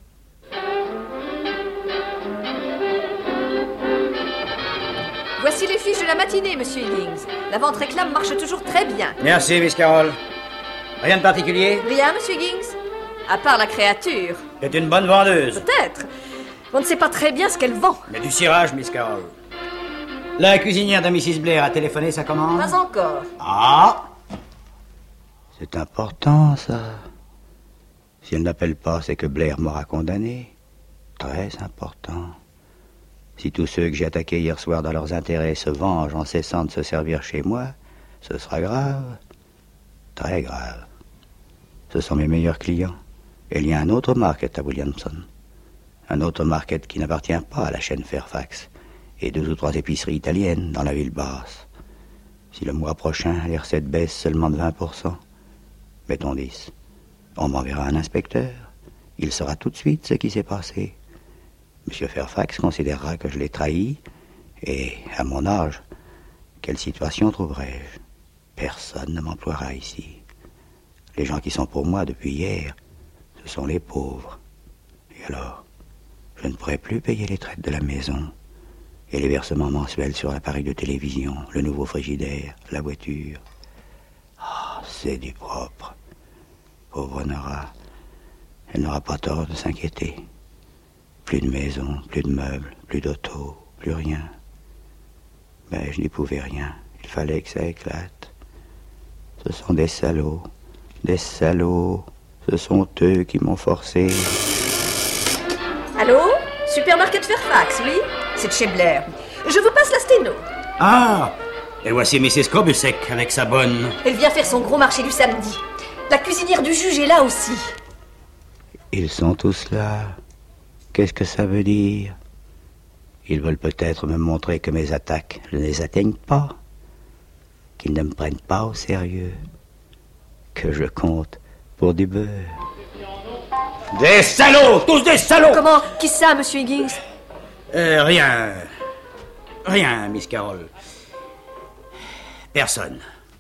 Voici les fiches de la matinée, monsieur Higgins. La vente réclame marche toujours très bien. Merci, Miss Carroll. Rien de particulier? Rien, monsieur Higgins? À part la créature. C'est une bonne vendeuse. Peut-être. On ne sait pas très bien ce qu'elle vend. Mais du cirage, Miss Carroll. La cuisinière de missus Blair a téléphoné sa commande? Pas encore. Ah! C'est important, ça. Si elle n'appelle pas, c'est que Blair m'aura condamné. Très important. Si tous ceux que j'ai attaqués hier soir dans leurs intérêts se vengent en cessant de se servir chez moi, ce sera grave. Très grave. Ce sont mes meilleurs clients. Et il y a un autre market à Williamson. Un autre market qui n'appartient pas à la chaîne Fairfax. Et deux ou trois épiceries italiennes dans la ville basse. Si le mois prochain, les recettes baissent seulement de vingt pour cent, mettons dix, on m'enverra un inspecteur. Il saura tout de suite ce qui s'est passé. Monsieur Fairfax considérera que je l'ai trahi. Et, à mon âge, quelle situation trouverai-je? Personne ne m'emploiera ici. Les gens qui sont pour moi depuis hier, ce sont les pauvres. Et alors, je ne pourrai plus payer les traites de la maison et les versements mensuels sur l'appareil de télévision, le nouveau frigidaire, la voiture. Ah, oh, c'est du propre. Pauvre Nora, elle n'aura pas tort de s'inquiéter. Plus de maison, plus de meubles, plus d'auto, plus rien. Mais je n'y pouvais rien. Il fallait que ça éclate. Ce sont des salauds, des salauds. Ce sont eux qui m'ont forcé. Allô? Supermarket Fairfax, oui? C'est de chez Blair. Je vous passe la sténo. Ah! Et voici missus Krobusek avec sa bonne... Elle vient faire son gros marché du samedi. La cuisinière du juge est là aussi. Ils sont tous là. Qu'est-ce que ça veut dire? Ils veulent peut-être me montrer que mes attaques ne les atteignent pas. Qu'ils ne me prennent pas au sérieux. Que je compte pour du beurre. Des salauds! Tous des salauds! Comment? Qui ça, monsieur Higgins? Euh, rien. Rien, Miss Carroll. Personne.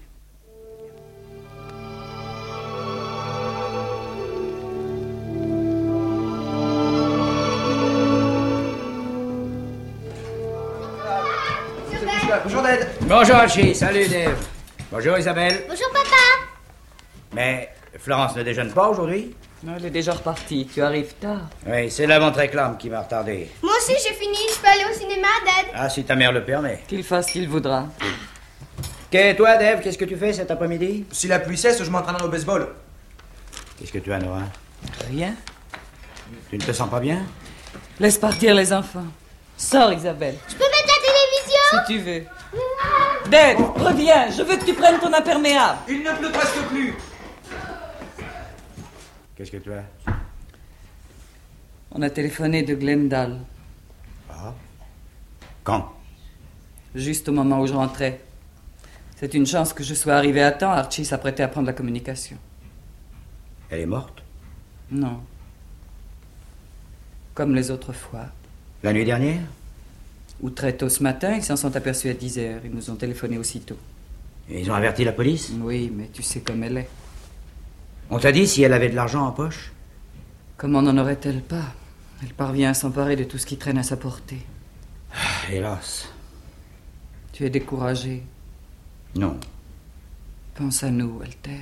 Bonjour, Dad. Bonjour, Archie. Salut, Dave. Bonjour, Isabelle. Bonjour, papa. Mais Florence ne déjeune pas aujourd'hui? Non, elle est déjà repartie. Tu arrives tard. Oui, c'est la montre réclame qui m'a retardé. Moi aussi, j'ai fini. Je peux aller au cinéma, Dad. Ah, si ta mère le permet. Qu'il fasse ce qu'il voudra. Et toi, Dave, qu'est-ce que tu fais cet après-midi? Si la pluie cesse, je m'entraîne au baseball. Qu'est-ce que tu as, Nora? Rien. Tu ne te sens pas bien? Laisse partir les enfants. Sors, Isabelle. Je peux mettre la télévision? Si tu veux. Dave, reviens. Je veux que tu prennes ton imperméable. Il ne pleut presque plus. Qu'est-ce que tu as? On a téléphoné de Glendale. Ah. Quand? Juste au moment où je rentrais. C'est une chance que je sois arrivé à temps. Archie s'apprêtait à prendre la communication. Elle est morte? Non. Comme les autres fois. La nuit dernière? Ou très tôt ce matin, ils s'en sont aperçus à dix heures. Ils nous ont téléphoné aussitôt. Et ils ont averti la police? Oui, mais tu sais comme elle est. On t'a dit si elle avait de l'argent en poche? Comment n'en aurait-elle pas? Elle parvient à s'emparer de tout ce qui traîne à sa portée. Ah, hélas. Tu es découragé. Non. Pense à nous, Walter.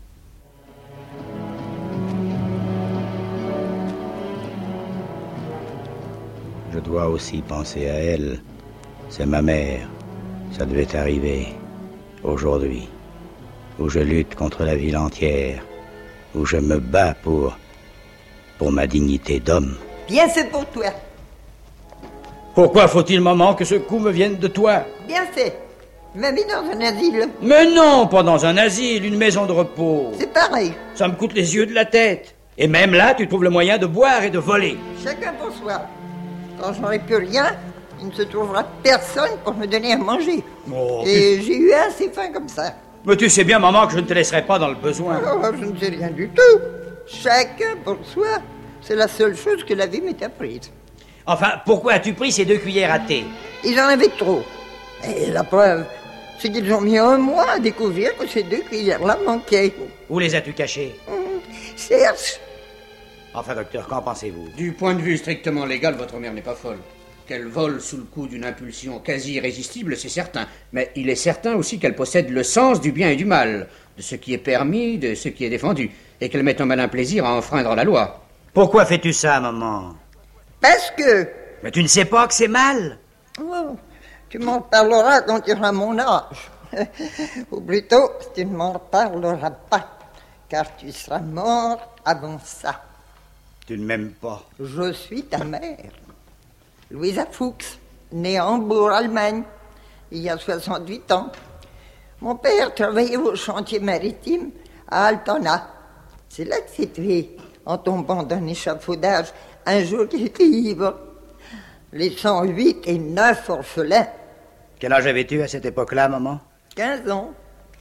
Je dois aussi penser à elle. C'est ma mère. Ça devait arriver. Aujourd'hui. Où je lutte contre la ville entière. Où je me bats pour... pour ma dignité d'homme. Bien fait pour toi. Pourquoi faut-il, maman, que ce coup me vienne de toi? Bien fait. Tu m'as mis dans un asile. Mais non, pas dans un asile, une maison de repos. C'est pareil. Ça me coûte les yeux de la tête. Et même là, tu trouves le moyen de boire et de voler. Chacun pour soi. Quand je n'aurai plus rien, il ne se trouvera personne pour me donner à manger. Oh, et tu... j'ai eu assez faim comme ça. Mais tu sais bien, maman, que je ne te laisserai pas dans le besoin. Oh, je ne sais rien du tout. Chacun pour soi. C'est la seule chose que la vie m'ait apprise. Enfin, pourquoi as-tu pris ces deux cuillères à thé? Ils en avaient trop. Et la preuve, c'est qu'ils ont mis un mois à découvrir que ces deux cuillères-là manquaient. Où les as-tu cachées? Mmh, cherche. Enfin, docteur, qu'en pensez-vous? Du point de vue strictement légal, votre mère n'est pas folle. Qu'elle vole sous le coup d'une impulsion quasi irrésistible, c'est certain. Mais il est certain aussi qu'elle possède le sens du bien et du mal, de ce qui est permis, de ce qui est défendu, et qu'elle met un malin plaisir à enfreindre la loi. Pourquoi fais-tu ça, maman? Parce que... Mais tu ne sais pas que c'est mal? Oh, tu m'en parleras quand tu auras mon âge. Ou plutôt, tu ne m'en parleras pas, car tu seras mort avant ça. Tu ne m'aimes pas. Je suis ta mère. Louisa Fuchs, née à Hambourg, Allemagne, il y a soixante-huit ans. Mon père travaillait au chantier maritime à Altona. C'est là que s'est tué, en tombant d'un échafaudage, un jour qu'il était ivre, laissant huit et neuf orphelins. Quel âge avais-tu à cette époque-là, maman? Quinze ans.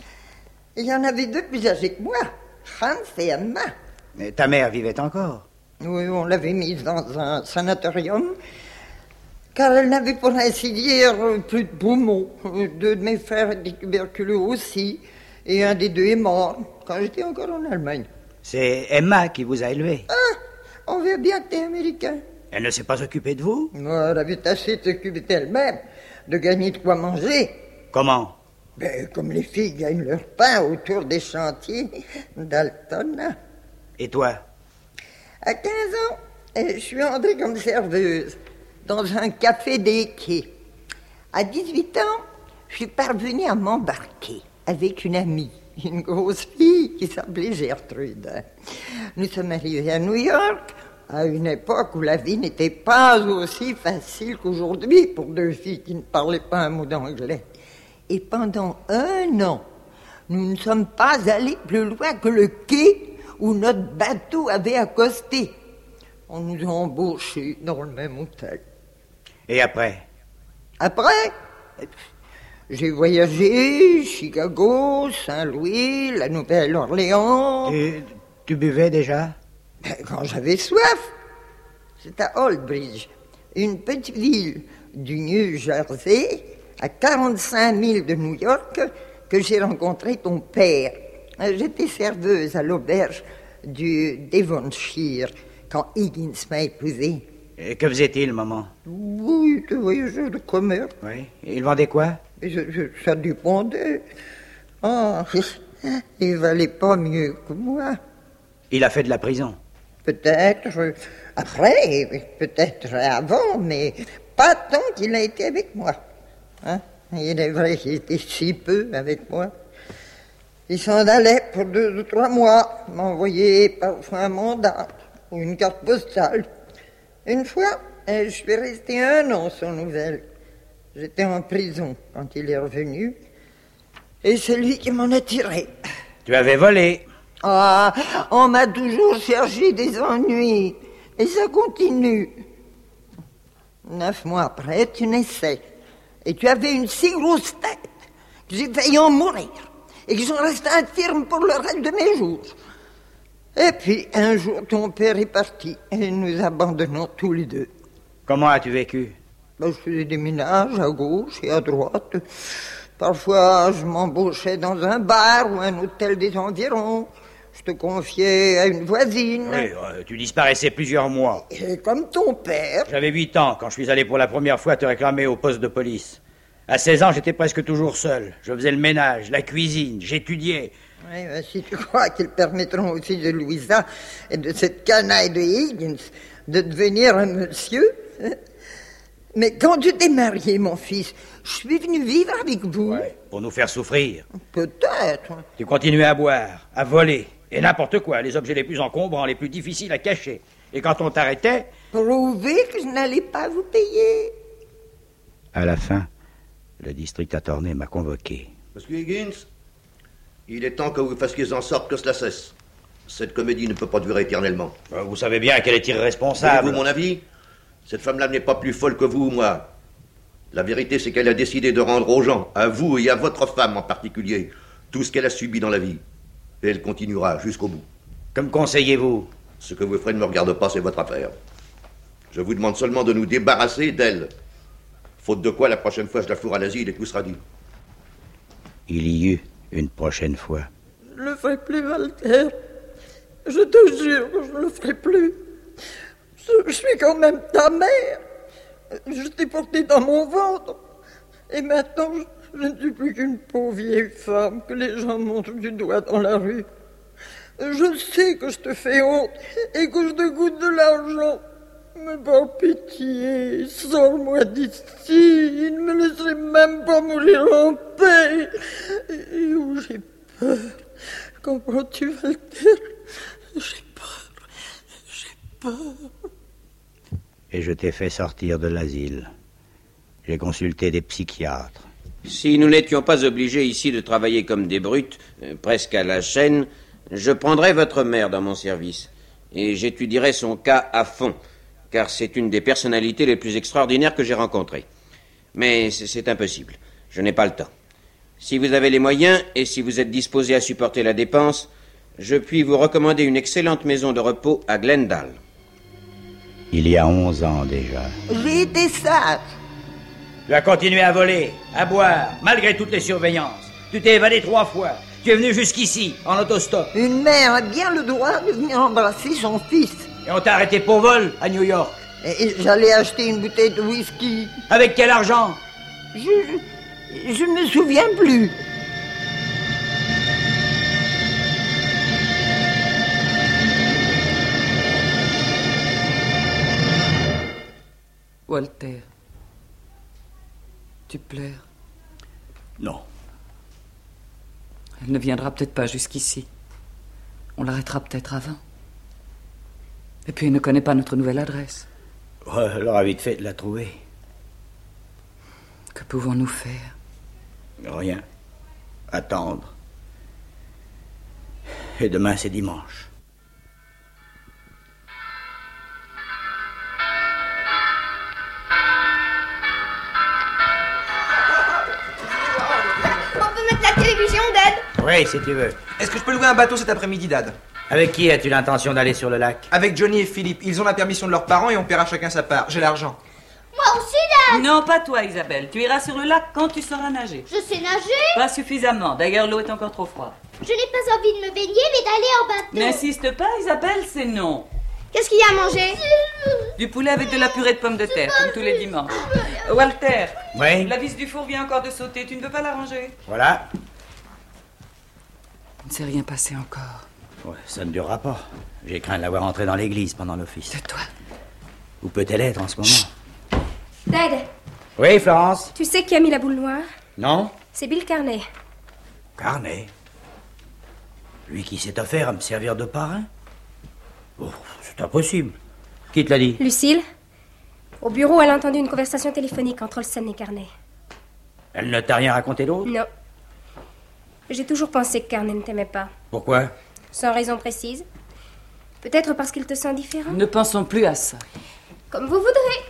Il y en avait deux plus âgés que moi, Hans et Emma. Mais ta mère vivait encore? Oui, on l'avait mise dans un sanatorium, car elle n'avait pour ainsi dire plus de poumons. Deux de mes frères étaient tuberculeux aussi, et un des deux est mort quand j'étais encore en Allemagne. C'est Emma qui vous a élevé? Ah, on voit bien que t'es américain. Elle ne s'est pas occupée de vous? Non, elle avait tâché de s'occuper d'elle-même, de gagner de quoi manger. Comment? Ben, comme les filles gagnent leur pain autour des chantiers d'Altona. Et toi? À quinze ans, je suis entrée comme serveuse dans un café des quais. À dix-huit ans, je suis parvenue à m'embarquer avec une amie, une grosse fille qui s'appelait Gertrude. Nous sommes arrivés à New York à une époque où la vie n'était pas aussi facile qu'aujourd'hui pour deux filles qui ne parlaient pas un mot d'anglais. Et pendant un an, nous ne sommes pas allés plus loin que le quai où notre bateau avait accosté. On nous a embauchés dans le même hôtel. Et après? Après, j'ai voyagé, Chicago, Saint-Louis, la Nouvelle-Orléans. Et tu buvais déjà? Ben, quand j'avais soif. C'est à Old Bridge, une petite ville du New Jersey, à quarante-cinq milles de New York, que j'ai rencontré ton père. J'étais serveuse à l'auberge du Devonshire quand Higgins m'a épousée. Et que faisait-il, maman? Oui, des voyageurs de commerce. Oui. Et il vendait quoi? Je, je, ça dépendait. Ah, il valait pas mieux que moi. Il a fait de la prison? Peut-être après, peut-être avant, mais pas tant qu'il a été avec moi. Hein? Il est vrai qu'il était si peu avec moi. Il s'en allait pour deux ou trois mois, m'envoyer parfois un mandat ou une carte postale. Une fois, je suis restée un an sans nouvelles. J'étais en prison quand il est revenu, et c'est lui qui m'en a tiré. Tu avais volé? Ah, on m'a toujours cherché des ennuis, et ça continue. Neuf mois après, tu naissais, et tu avais une si grosse tête que j'ai failli en mourir, et que j'en restais infirme pour le reste de mes jours. Et puis, un jour, ton père est parti, et nous abandonnons tous les deux. Comment as-tu vécu? Ben, je faisais des ménages à gauche et à droite. Parfois, je m'embauchais dans un bar ou un hôtel des environs. Je te confiais à une voisine. Oui, euh, tu disparaissais plusieurs mois. Et comme ton père. J'avais huit ans quand je suis allé pour la première fois te réclamer au poste de police. À seize ans, j'étais presque toujours seul. Je faisais le ménage, la cuisine, j'étudiais. Oui, ben, si tu crois qu'ils permettront aussi de Louisa et de cette canaille de Higgins de devenir un monsieur. Mais quand tu t'es marié, mon fils, je suis venu vivre avec vous. Ouais, pour nous faire souffrir. Peut-être. Tu continuais à boire, à voler, et n'importe quoi, les objets les plus encombrants, les plus difficiles à cacher. Et quand on t'arrêtait... Prouver que je n'allais pas vous payer. À la fin, le district attorney m'a convoqué. Monsieur Higgins, il est temps que vous fassiez en sorte que cela cesse. Cette comédie ne peut pas durer éternellement. Vous savez bien qu'elle est irresponsable. Voulez-vous mon avis? Cette femme-là n'est pas plus folle que vous ou moi. La vérité, c'est qu'elle a décidé de rendre aux gens, à vous et à votre femme en particulier, tout ce qu'elle a subi dans la vie. Et elle continuera jusqu'au bout. Que me conseillez-vous? Ce que vous ferez ne me regarde pas, c'est votre affaire. Je vous demande seulement de nous débarrasser d'elle. Faute de quoi, la prochaine fois, je la fourre à l'asile et tout sera dit. Il y eut une prochaine fois. Je le ferai plus, Walter. Je te jure que je le ferai plus. Je suis quand même ta mère. Je t'ai portée dans mon ventre. Et maintenant, je, je ne suis plus qu'une pauvre vieille femme que les gens montrent du doigt dans la rue. Je sais que je te fais honte et que je te coûte de l'argent. Mais par pitié, sors-moi d'ici. Il ne me laisserait même pas mourir en paix. Et où j'ai peur. Comprends-tu, Walter? J'ai peur. J'ai peur. et je t'ai fait sortir de l'asile. J'ai consulté des psychiatres. Si nous n'étions pas obligés ici de travailler comme des brutes, euh, presque à la chaîne, je prendrais votre mère dans mon service et j'étudierais son cas à fond, car c'est une des personnalités les plus extraordinaires que j'ai rencontrées. Mais c'est, c'est impossible. Je n'ai pas le temps. Si vous avez les moyens et si vous êtes disposé à supporter la dépense, je puis vous recommander une excellente maison de repos à Glendale. Il y a onze ans déjà. J'ai été sage. Tu as continué à voler, à boire, malgré toutes les surveillances. Tu t'es évadé trois fois. Tu es venu jusqu'ici, en autostop. Une mère a bien le droit de venir embrasser son fils. Et on t'a arrêté pour vol, à New York. Et j'allais acheter une bouteille de whisky. Avec quel argent? Je... je ne me souviens plus. Walter, tu pleures? Non. Elle ne viendra peut-être pas jusqu'ici. On l'arrêtera peut-être avant. Et puis, il ne connaît pas notre nouvelle adresse. Oh, elle aura vite fait de la trouver. Que pouvons-nous faire? Rien. Attendre. Et demain, c'est dimanche. Oui, si tu veux. Est-ce que je peux louer un bateau cet après-midi, Dad? Avec qui as-tu l'intention d'aller sur le lac? Avec Johnny et Philippe. Ils ont la permission de leurs parents et on paiera chacun sa part. J'ai l'argent. Moi aussi, Dad. Non, pas toi, Isabelle. Tu iras sur le lac quand tu sauras nager. Je sais nager. Pas suffisamment. D'ailleurs, l'eau est encore trop froide. Je n'ai pas envie de me baigner, mais d'aller en bateau. N'insiste pas, Isabelle, c'est non. Qu'est-ce qu'il y a à manger? Du poulet avec de la purée de pommes de terre, comme tous les dimanches. Walter. Oui? La vis du four vient encore de sauter. Tu ne veux pas la ranger? Voilà. Il ne s'est rien passé encore. Ouais, ça ne durera pas. J'ai craint de l'avoir entrée dans l'église pendant l'office. De toi. Où peut-elle être en ce moment? Dad. Oui, Florence? Tu sais qui a mis la boule noire? Non? C'est Bill Carney. Carney? Lui qui s'est offert à me servir de parrain? Oh, c'est impossible. Qui te l'a dit? Lucille. Au bureau, elle a entendu une conversation téléphonique entre Olsen et Carney. Elle ne t'a rien raconté d'autre? Non. J'ai toujours pensé que Carney ne t'aimait pas. Pourquoi? Sans raison précise. Peut-être parce qu'il te sent différent. Ne pensons plus à ça. Comme vous voudrez.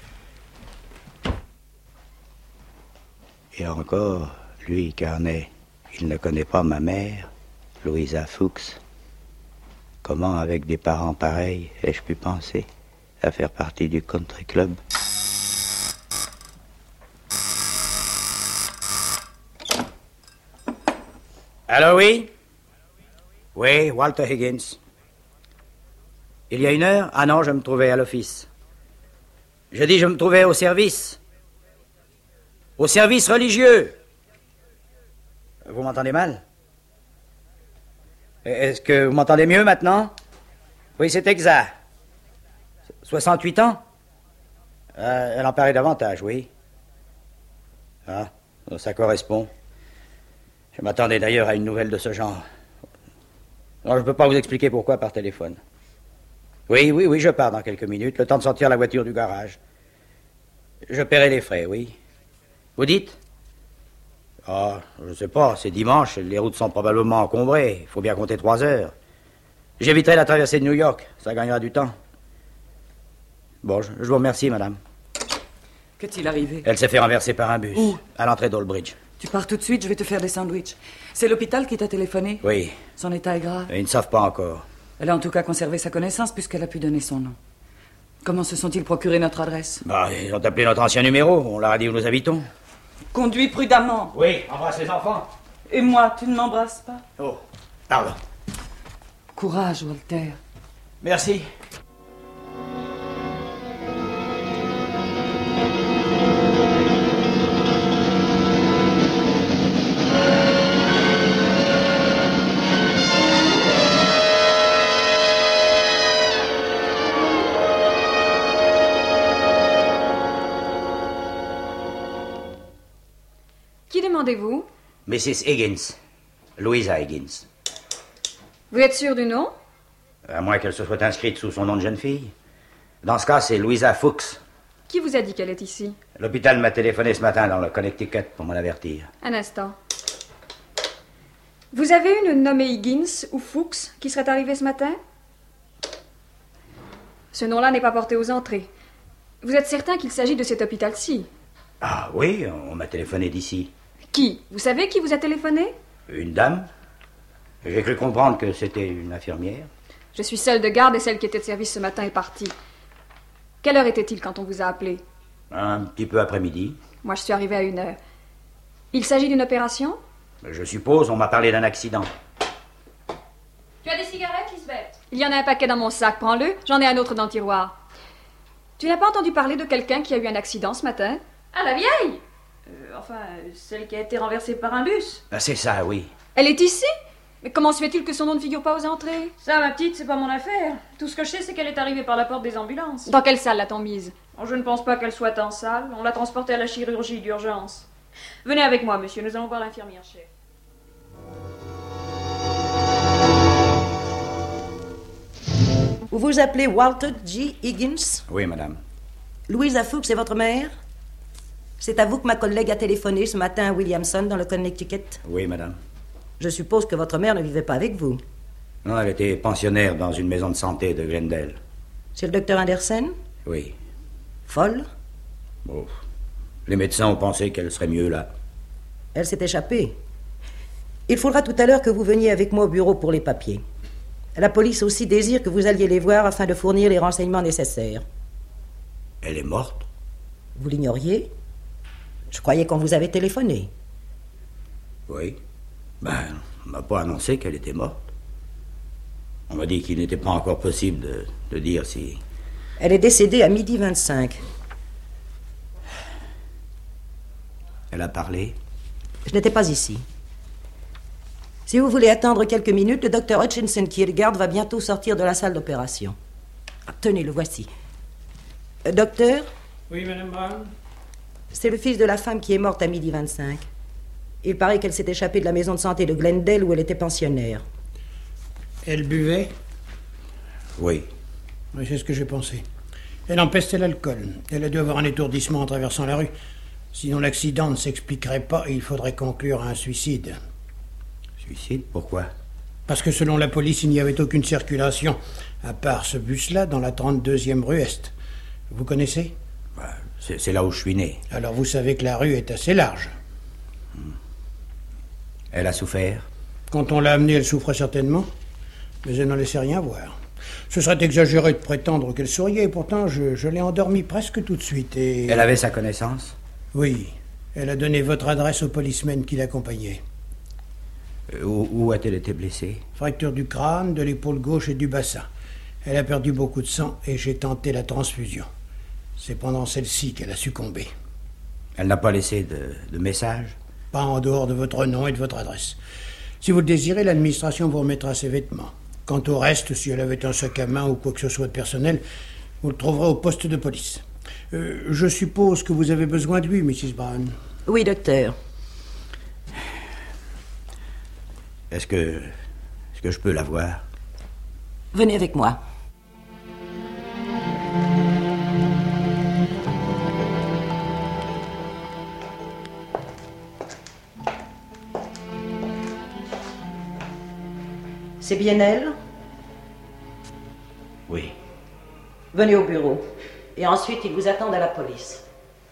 Et encore, lui, Carney, il ne connaît pas ma mère, Louisa Fuchs. Comment, avec des parents pareils, ai-je pu penser à faire partie du country club? Allô, oui? Oui, Walter Higgins. Il y a une heure? Ah non, je me trouvais à l'office. Je dis je me trouvais au service. Au service religieux. Vous m'entendez mal? Est-ce que vous m'entendez mieux maintenant? Oui, c'est exact. soixante-huit ans? Euh, elle en paraît davantage, oui. Ah, ça correspond. Je m'attendais d'ailleurs à une nouvelle de ce genre. Non, je ne peux pas vous expliquer pourquoi par téléphone. Oui, oui, oui, je pars dans quelques minutes, le temps de sortir la voiture du garage. Je paierai les frais, oui. Vous dites? Ah, je ne sais pas, c'est dimanche, les routes sont probablement encombrées. Il faut bien compter trois heures. J'éviterai la traversée de New York, ça gagnera du temps. Bon, je, je vous remercie, madame. Qu'est-il arrivé? Elle s'est fait renverser par un bus. Où? À l'entrée d'Oldbridge. Tu pars tout de suite, je vais te faire des sandwichs. C'est l'hôpital qui t'a téléphoné? Oui. Son état est grave? Ils ne savent pas encore. Elle a en tout cas conservé sa connaissance puisqu'elle a pu donner son nom. Comment se sont-ils procuré notre adresse? Bah, ils ont appelé notre ancien numéro. On leur a dit où nous habitons. Conduis prudemment. Oui, embrasse les enfants. Et moi, tu ne m'embrasses pas? Oh, pardon. Courage, Walter. Merci. Qui demandez-vous? missus Higgins. Louisa Higgins. Vous êtes sûr du nom? À moins qu'elle se soit inscrite sous son nom de jeune fille. Dans ce cas, c'est Louisa Fuchs. Qui vous a dit qu'elle est ici? L'hôpital m'a téléphoné ce matin dans le Connecticut pour m'en avertir. Un instant. Vous avez une nommée Higgins ou Fuchs qui serait arrivée ce matin? Ce nom-là n'est pas porté aux entrées. Vous êtes certain qu'il s'agit de cet hôpital-ci? Ah oui, on m'a téléphoné d'ici. Qui? Vous savez qui vous a téléphoné? Une dame. J'ai cru comprendre que c'était une infirmière. Je suis seule de garde et celle qui était de service ce matin est partie. Quelle heure était-il quand on vous a appelé? Un petit peu après-midi. Moi, je suis arrivée à une heure. Il s'agit d'une opération? Je suppose, on m'a parlé d'un accident. Tu as des cigarettes, Lisbeth? Il y en a un paquet dans mon sac, prends-le. J'en ai un autre dans le tiroir. Tu n'as pas entendu parler de quelqu'un qui a eu un accident ce matin? Ah, la vieille euh, Enfin, celle qui a été renversée par un bus. Ah, c'est ça, oui. Elle est ici? Mais comment se fait-il que son nom ne figure pas aux entrées? Ça, ma petite, c'est pas mon affaire. Tout ce que je sais, c'est qu'elle est arrivée par la porte des ambulances. Dans quelle salle l'a-t-on mise? Oh, je ne pense pas qu'elle soit en salle. On l'a transportée à la chirurgie d'urgence. Venez avec moi, monsieur. Nous allons voir l'infirmière chef. Vous vous appelez Walter G. Higgins? Oui, madame. Louisa Fuchs est votre mère? C'est à vous que ma collègue a téléphoné ce matin à Williamson, dans le Connecticut? Oui, madame. Je suppose que votre mère ne vivait pas avec vous. Non, elle était pensionnaire dans une maison de santé de Glendale. C'est le docteur Anderson? Oui. Folle? Bon, les médecins ont pensé qu'elle serait mieux là. Elle s'est échappée. Il faudra tout à l'heure que vous veniez avec moi au bureau pour les papiers. La police aussi désire que vous alliez les voir afin de fournir les renseignements nécessaires. Elle est morte? Vous l'ignoriez? Je croyais qu'on vous avait téléphoné. Oui. Ben, on m'a pas annoncé qu'elle était morte. On m'a dit qu'il n'était pas encore possible de, de dire si... Elle est décédée à midi vingt-cinq. Elle a parlé? Je n'étais pas ici. Si vous voulez attendre quelques minutes, le docteur Hutchinson qui est le garde va bientôt sortir de la salle d'opération. Ah, tenez, le voici. Euh, docteur? Oui, madame Brown? C'est le fils de la femme qui est morte à midi vingt-cinq. Il paraît qu'elle s'est échappée de la maison de santé de Glendale où elle était pensionnaire. Elle buvait? Oui. Oui, c'est ce que j'ai pensé. Elle empestait l'alcool. Elle a dû avoir un étourdissement en traversant la rue. Sinon, l'accident ne s'expliquerait pas et il faudrait conclure à un suicide. Suicide? Pourquoi? Parce que selon la police, il n'y avait aucune circulation, à part ce bus-là, dans la trente-deuxième rue Est. Vous connaissez? Bah, c'est, c'est là où je suis né. Alors vous savez que la rue est assez large. Elle a souffert? Quand on l'a amenée, elle souffrait certainement, mais elle n'en laissait rien voir. Ce serait exagéré de prétendre qu'elle souriait, et pourtant je, je l'ai endormie presque tout de suite et... Elle avait sa connaissance? Oui. Elle a donné votre adresse au policeman qui l'accompagnait. Euh, où où a-t-elle été blessée? Fracture du crâne, de l'épaule gauche et du bassin. Elle a perdu beaucoup de sang et j'ai tenté la transfusion. C'est pendant celle-ci qu'elle a succombé. Elle n'a pas laissé de, de message? Pas en dehors de votre nom et de votre adresse. Si vous le désirez, l'administration vous remettra ses vêtements. Quant au reste, si elle avait un sac à main ou quoi que ce soit de personnel, vous le trouverez au poste de police. Euh, je suppose que vous avez besoin de lui, missus Brown. Oui, docteur. Est-ce que... Est-ce que je peux la voir? Venez avec moi. C'est bien elle? Oui. Venez au bureau. Et ensuite, ils vous attendent à la police.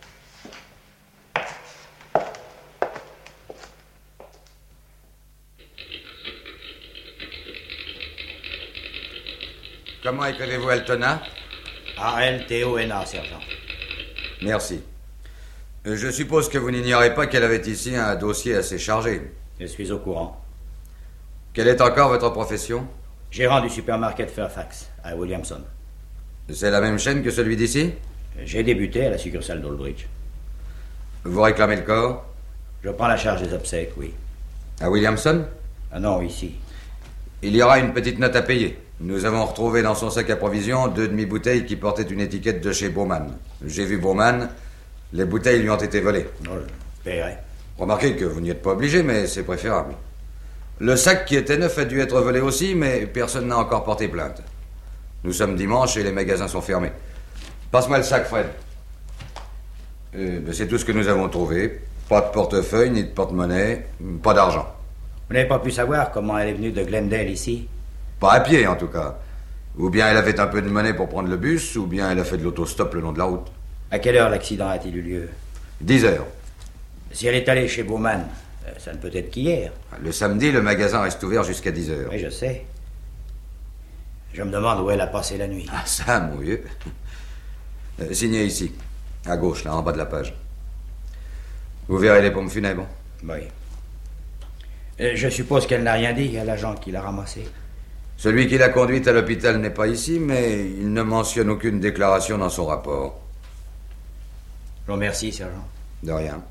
Comment écrivez-vous Altona? A L T O N A, sergent. Merci. Euh, Je suppose que vous n'ignorez pas qu'elle avait ici un dossier assez chargé. Je suis au courant. Quelle est encore votre profession? Gérant du supermarket Fairfax, à Williamson. C'est la même chaîne que celui d'ici? J'ai débuté à la succursale d'Oldbridge. Vous réclamez le corps? Je prends la charge des obsèques, oui. À Williamson? Ah non, ici. Il y aura une petite note à payer. Nous avons retrouvé dans son sac à provisions deux demi-bouteilles qui portaient une étiquette de chez Bowman. J'ai vu Bowman. Les bouteilles lui ont été volées. Oh, je paierai. Remarquez que vous n'y êtes pas obligé, mais c'est préférable. Le sac qui était neuf a dû être volé aussi, mais personne n'a encore porté plainte. Nous sommes dimanche et les magasins sont fermés. Passe-moi le sac, Fred. Euh, ben, c'est tout ce que nous avons trouvé. Pas de portefeuille, ni de porte-monnaie, pas d'argent. Vous n'avez pas pu savoir comment elle est venue de Glendale ici? Pas à pied, en tout cas. Ou bien elle avait un peu de monnaie pour prendre le bus, ou bien elle a fait de l'autostop le long de la route. À quelle heure l'accident a-t-il eu lieu? Dix heures. Si elle est allée chez Bowman, ça ne peut être qu'hier. Le samedi, le magasin reste ouvert jusqu'à dix heures. Oui, je sais. Je me demande où elle a passé la nuit. Ah, ça, mon vieux. Euh, signez ici, à gauche, là, en bas de la page. Vous verrez les pompes funèbres. Oui. Euh, je suppose qu'elle n'a rien dit à l'agent qui l'a ramassée. Celui qui l'a conduite à l'hôpital n'est pas ici, mais il ne mentionne aucune déclaration dans son rapport. Je vous remercie, sergent. De rien.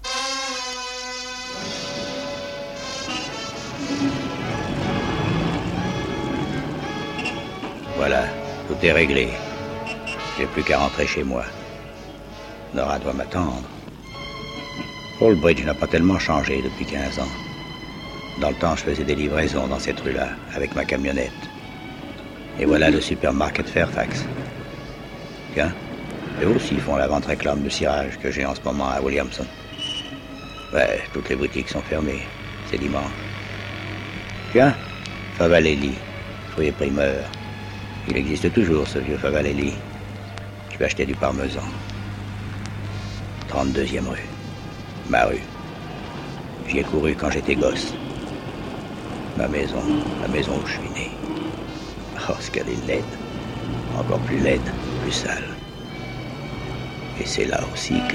Voilà, tout est réglé. J'ai plus qu'à rentrer chez moi. Nora doit m'attendre. Oldbridge n'a pas tellement changé depuis quinze ans. Dans le temps, je faisais des livraisons dans cette rue-là, avec ma camionnette. Et voilà le supermarket Fairfax. Tiens, eux aussi font la vente réclame de cirage que j'ai en ce moment à Williamson. Ouais, toutes les boutiques sont fermées. C'est dimanche. Tiens, Favalelli, fruits et primeurs. Il existe toujours, ce vieux Favalelli. Je vais acheter du parmesan. trente-deuxième rue. Ma rue. J'y ai couru quand j'étais gosse. Ma maison, la maison où je suis né. Oh, ce qu'elle est laide. Encore plus laide, plus sale. Et c'est là aussi que...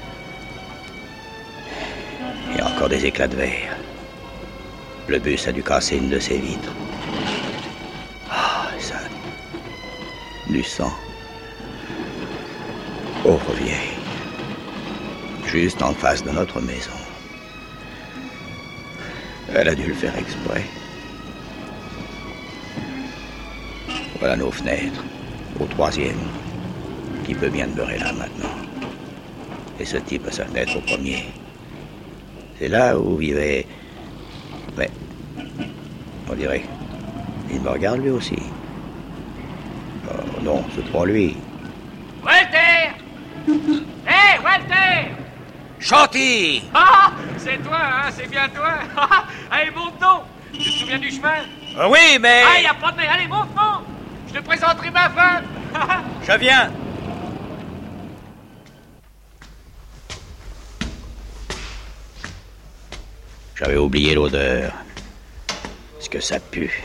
Il y a encore des éclats de verre. Le bus a dû casser une de ses vitres. Ah, oh, ça... Du sang. Pauvre vieille. Juste en face de notre maison. Elle a dû le faire exprès. Voilà nos fenêtres. Au troisième. Qui peut bien demeurer là maintenant? Et ce type a sa fenêtre au premier. C'est là où vivait... Mais... On dirait... Il me regarde lui aussi. Oh, non, c'est pas lui. Walter! Hé, hey, Walter! Chanty! Ah! C'est toi, hein? C'est bien toi! Allez, monte donc! Tu te souviens du chemin? Euh, oui, mais... Ah, y a pas de mais. Allez, monte, monte! Je te présenterai ma femme! Je viens! J'avais oublié l'odeur. Est-ce que ça pue?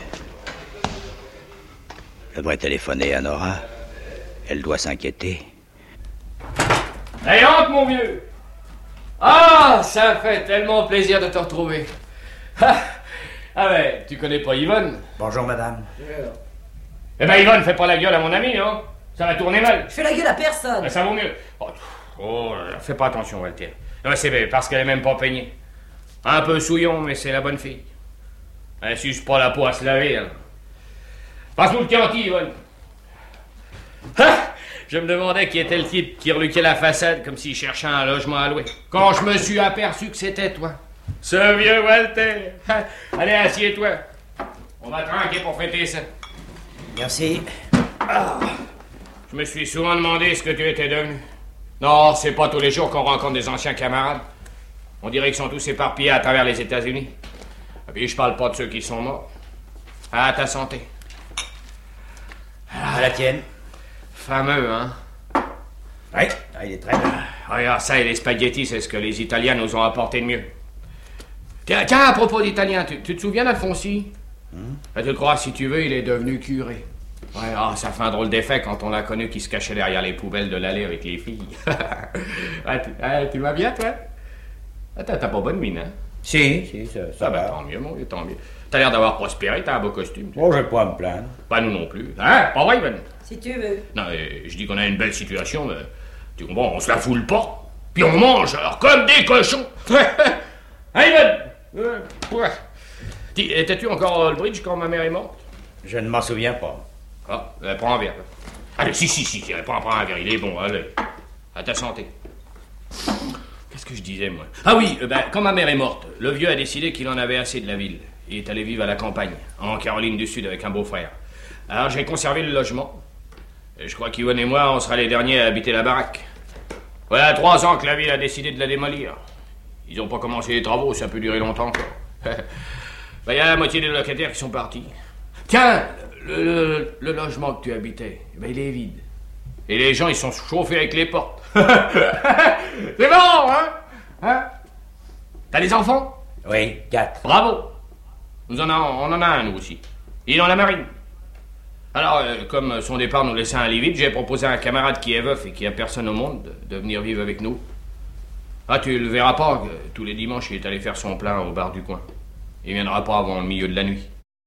Je devrais téléphoner à Nora. Elle doit s'inquiéter. Allez, entre, mon vieux! Ah, ça fait tellement plaisir de te retrouver. Ah, ouais, tu connais pas Yvonne? Bonjour, madame. Eh ben, Yvonne, fais pas la gueule à mon ami, non? Ça va tourner mal. Je fais la gueule à personne. Ben, ça vaut mieux. Oh, oh, fais pas attention, Walter. Ouais, c'est parce qu'elle est même pas peignée. Un peu souillon, mais c'est la bonne fille. Elle s'use pas la peau à se laver, hein. Passe-nous le Chianti, Yvonne. Ah! Je me demandais qui était le type qui reluquait la façade comme s'il cherchait un logement à louer. Quand je me suis aperçu que c'était toi. Ce vieux Walter. Allez, assieds-toi. On va trinquer pour fêter ça. Merci. Ah. Je me suis souvent demandé ce que tu étais devenu. Non, c'est pas tous les jours qu'on rencontre des anciens camarades. On dirait qu'ils sont tous éparpillés à travers les États-Unis. Et puis je parle pas de ceux qui sont morts. À ta santé. À la tienne. Fameux, hein? Oui, il est très bien. Regarde, ça et les spaghettis, c'est ce que les Italiens nous ont apporté de mieux. Tiens, tiens à propos d'Italiens, tu, tu te souviens d'Alfonsi? Hum? Tu te crois, si tu veux, il est devenu curé. Ouais, oh, ça fait un drôle d'effet quand on l'a connu qui se cachait derrière les poubelles de l'allée avec les filles. ah, tu, ah, tu vas bien, toi? Attends, t'as pas bonne mine, hein? Si, si, ça, ça ah, va. Ben, tant mieux, mon vieux, tant mieux. T'as l'air d'avoir prospéré, t'as un beau costume. Oh, je vais pas me plaindre. Pas nous non plus. Hein? Pas vrai, Ben? Si tu veux. Non, euh, je dis qu'on a une belle situation, mais tu comprends, on se la foule pas. Puis on mange, alors, comme des cochons. Hein, Ben? Euh, ouais. Étais-tu encore à Oldbridge quand ma mère est morte? Je ne m'en souviens pas. Ah, euh, prends un verre. Allez, si, si, si, prends, prends un verre, il est bon, allez. À ta santé. Qu'est-ce que je disais, moi? Ah oui, euh, ben, quand ma mère est morte, le vieux a décidé qu'il en avait assez de la ville. Il est allé vivre à la campagne, en Caroline du Sud, avec un beau-frère. Alors j'ai conservé le logement. Et je crois qu'Yvonne et moi, on sera les derniers à habiter la baraque. Voilà trois ans que la ville a décidé de la démolir. Ils n'ont pas commencé les travaux, ça peut durer longtemps encore. Il y a la moitié des locataires qui sont partis. Tiens, le, le, le logement que tu habitais, ben, il est vide. Et les gens, ils sont chauffés avec les portes. C'est bon, hein? Hein? T'as des enfants? Oui, quatre. Bravo. Nous en a, on en a un, nous aussi. Il est dans la marine. Alors, euh, comme son départ nous laissait un lit vide, j'ai proposé à un camarade qui est veuf et qui a personne au monde de, de venir vivre avec nous. Ah, tu le verras pas, tous les dimanches, il est allé faire son plein au bar du coin. Il viendra pas avant le milieu de la nuit.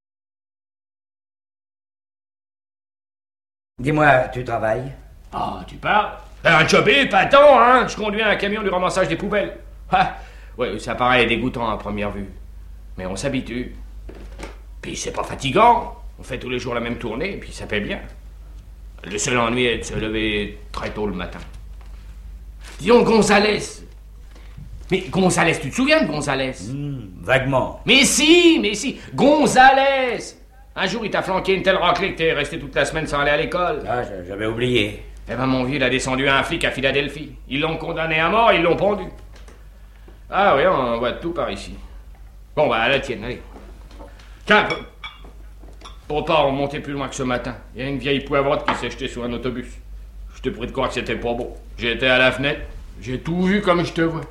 Dis-moi, tu travailles? Ah, tu parles? Un job épatant, hein? Je conduis un camion du ramassage des poubelles. Ah, ouais, ça paraît dégoûtant à première vue. Mais on s'habitue. Puis c'est pas fatigant. On fait tous les jours la même tournée, et puis ça paie bien. Le seul ennui est de se lever très tôt le matin. Dis donc, Gonzalez. Mais Gonzalez, tu te souviens de Gonzalez? Mmh, vaguement. Mais si, mais si. Gonzalez! Un jour, il t'a flanqué une telle raclée que t'es resté toute la semaine sans aller à l'école. Ah, j'avais oublié. Eh ben, mon vieux, il a descendu un flic à Philadelphie. Ils l'ont condamné à mort, ils l'ont pendu. Ah oui, on voit tout par ici. Bon, bah, à la tienne, allez. Tiens, pour pas remonter plus loin que ce matin, il y a une vieille poivrotte qui s'est jetée sur un autobus. Je te prie de croire que c'était pas beau. J'étais à la fenêtre, j'ai tout vu comme je te vois.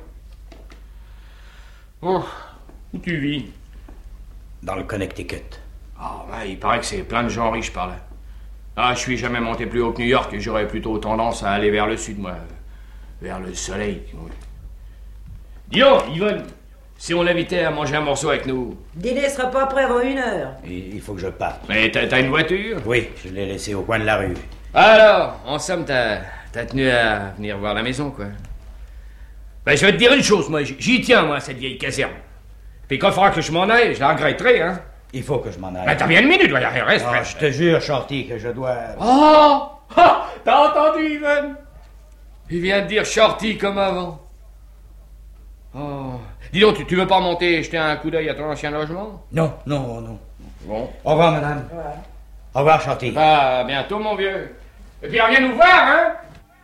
Oh, où tu vis? Dans le Connecticut. Ah, oh, ouais, il paraît que c'est plein de gens riches par là. Ah, je suis jamais monté plus haut que New York et j'aurais plutôt tendance à aller vers le sud, moi. Vers le soleil. Oui. Dis donc, Yvonne, si on l'invitait à manger un morceau avec nous. Le dîner sera pas prêt avant une heure. Il faut que je parte. Mais t'as, t'as une voiture? Oui, je l'ai laissée au coin de la rue. Alors, en somme, t'as, t'as tenu à venir voir la maison, quoi. Ben, je vais te dire une chose, moi, j'y tiens, moi, cette vieille caserne. Puis quand il faudra que je m'en aille, je la regretterai, hein. Il faut que je m'en aille. Ben, t'as bien une minute, il reste. Oh, je te jure, Shorty, que je dois... Oh! Ah, t'as entendu, Yvonne? Il vient de dire Shorty comme avant. Oh. Dis donc, tu, tu veux pas monter jeter un coup d'œil à ton ancien logement? Non, non, non. Bon. Au revoir, madame. Ouais. Au revoir, Shorty. Bah, à bientôt, mon vieux. Et puis, reviens nous voir, hein?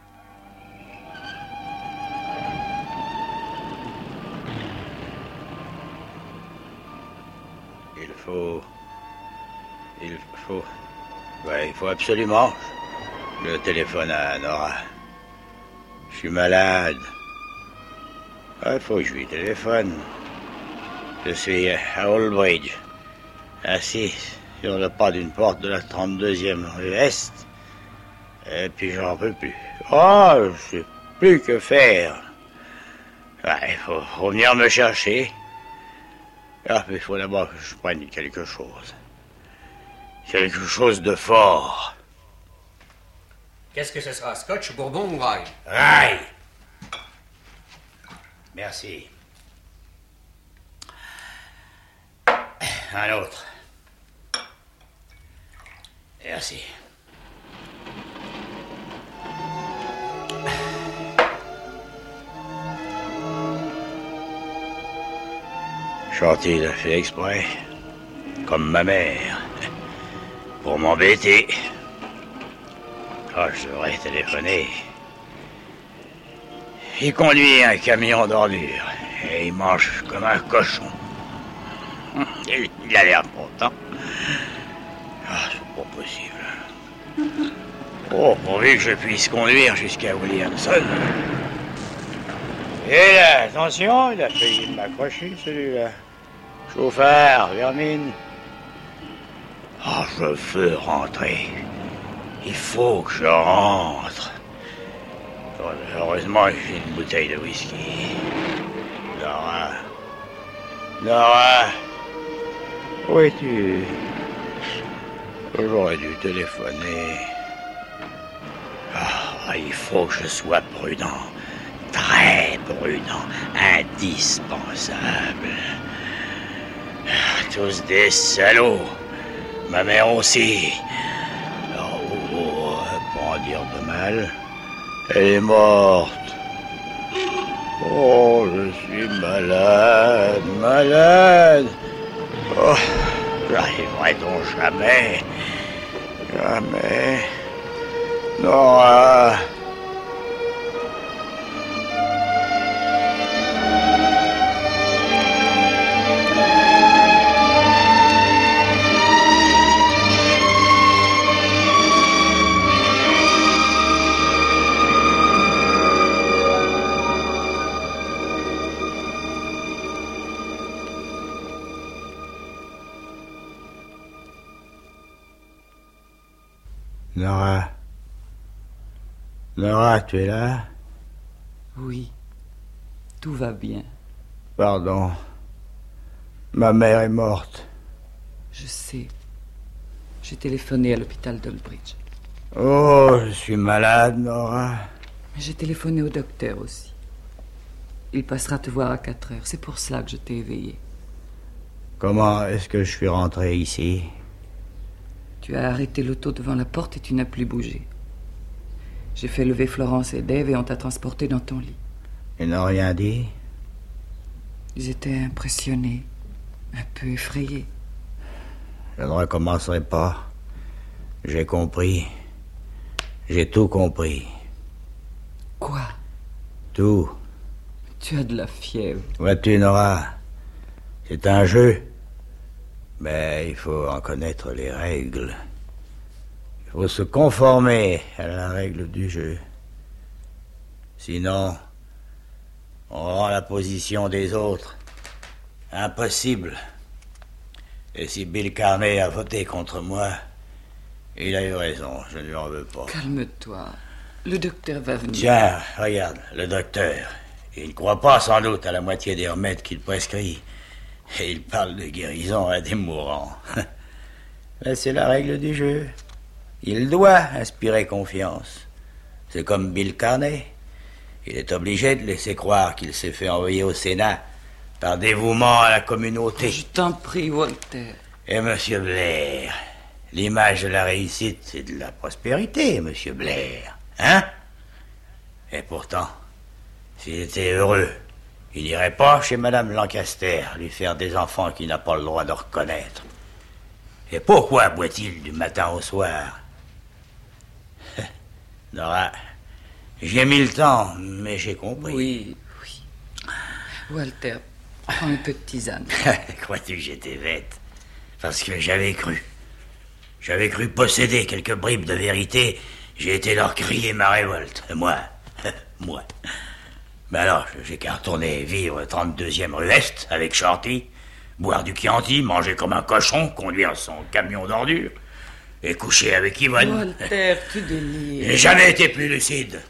Il faut... Il faut... Ouais, il faut absolument... Le téléphone à Nora. Je suis malade. Il ouais, faut que je lui téléphone. Je suis à Oldbridge, assis sur le pas d'une porte de la trente-deuxième rue Est. Et puis j'en peux plus. Oh, je sais plus que faire. Ouais, il faut, faut venir me chercher. Ah, mais il faut d'abord que je prenne quelque chose. Quelque chose de fort. Qu'est-ce que ce sera, scotch, bourbon ou rye? Rye. Merci. Un autre. Merci. Shorty l'a fait exprès, comme ma mère, pour m'embêter. Ah, oh, je devrais téléphoner. Il conduit un camion d'ordures et il mange comme un cochon. Il, il a l'air content. Ah, c'est pas possible. Oh, pourvu que je puisse conduire jusqu'à Williamson. Et là, attention, il a failli m'accrocher, celui-là. Chauffeur, vermine. Oh, je veux rentrer. Il faut que je rentre. Heureusement, j'ai une bouteille de whisky. Nora. Nora. Où es-tu? J'aurais dû téléphoner. Ah, il faut que je sois prudent. Très prudent. Indispensable. Tous des salauds. Ma mère aussi. Oh, oh, pas en dire de mal. Elle est morte. Oh, je suis malade, malade. Oh, j'arriverai donc jamais, jamais. Nora. Nora. Nora, tu es là? Oui. Tout va bien. Pardon. Ma mère est morte. Je sais. J'ai téléphoné à l'hôpital d'Oldbridge. Oh, je suis malade, Nora. Mais j'ai téléphoné au docteur aussi. Il passera te voir à quatre heures. C'est pour cela que je t'ai éveillé. Comment est-ce que je suis rentré ici? Tu as arrêté l'auto devant la porte et tu n'as plus bougé. J'ai fait lever Florence et Dave et on t'a transporté dans ton lit. Ils n'ont rien dit? Ils étaient impressionnés, un peu effrayés. Je ne recommencerai pas. J'ai compris. J'ai tout compris. Quoi? Tout. Tu as de la fièvre. Vois-tu, Nora, c'est un jeu. Mais il faut en connaître les règles. Il faut se conformer à la règle du jeu. Sinon, on rend la position des autres impossible. Et si Bill Carney a voté contre moi, il a eu raison, je ne lui en veux pas. Calme-toi. Le docteur va venir. Tiens, regarde, le docteur. Il ne croit pas sans doute à la moitié des remèdes qu'il prescrit. Et il parle de guérison à des mourants. Mais c'est la règle du jeu. Il doit inspirer confiance. C'est comme Bill Carney. Il est obligé de laisser croire qu'il s'est fait envoyer au Sénat par dévouement à la communauté. Je t'en prie, Walter. Et Monsieur Blair, l'image de la réussite, c'est de la prospérité, Monsieur Blair. Hein? Et pourtant, s'il était heureux, il n'irait pas chez Madame Lancaster lui faire des enfants qu'il n'a pas le droit de reconnaître. Et pourquoi boit-il du matin au soir? Nora, j'ai mis le temps, mais j'ai compris. Oui, oui. Walter, prends un peu de tisane. Crois-tu que j'étais bête? Parce que j'avais cru. J'avais cru posséder quelques bribes de vérité. J'ai été leur crier ma révolte. Moi, moi. Mais alors, j'ai qu'à retourner vivre trente-deuxième rue Est avec Shorty, boire du Chianti, manger comme un cochon, conduire son camion d'ordures et coucher avec Yvonne. Walter, tu délires. J'ai jamais été plus lucide.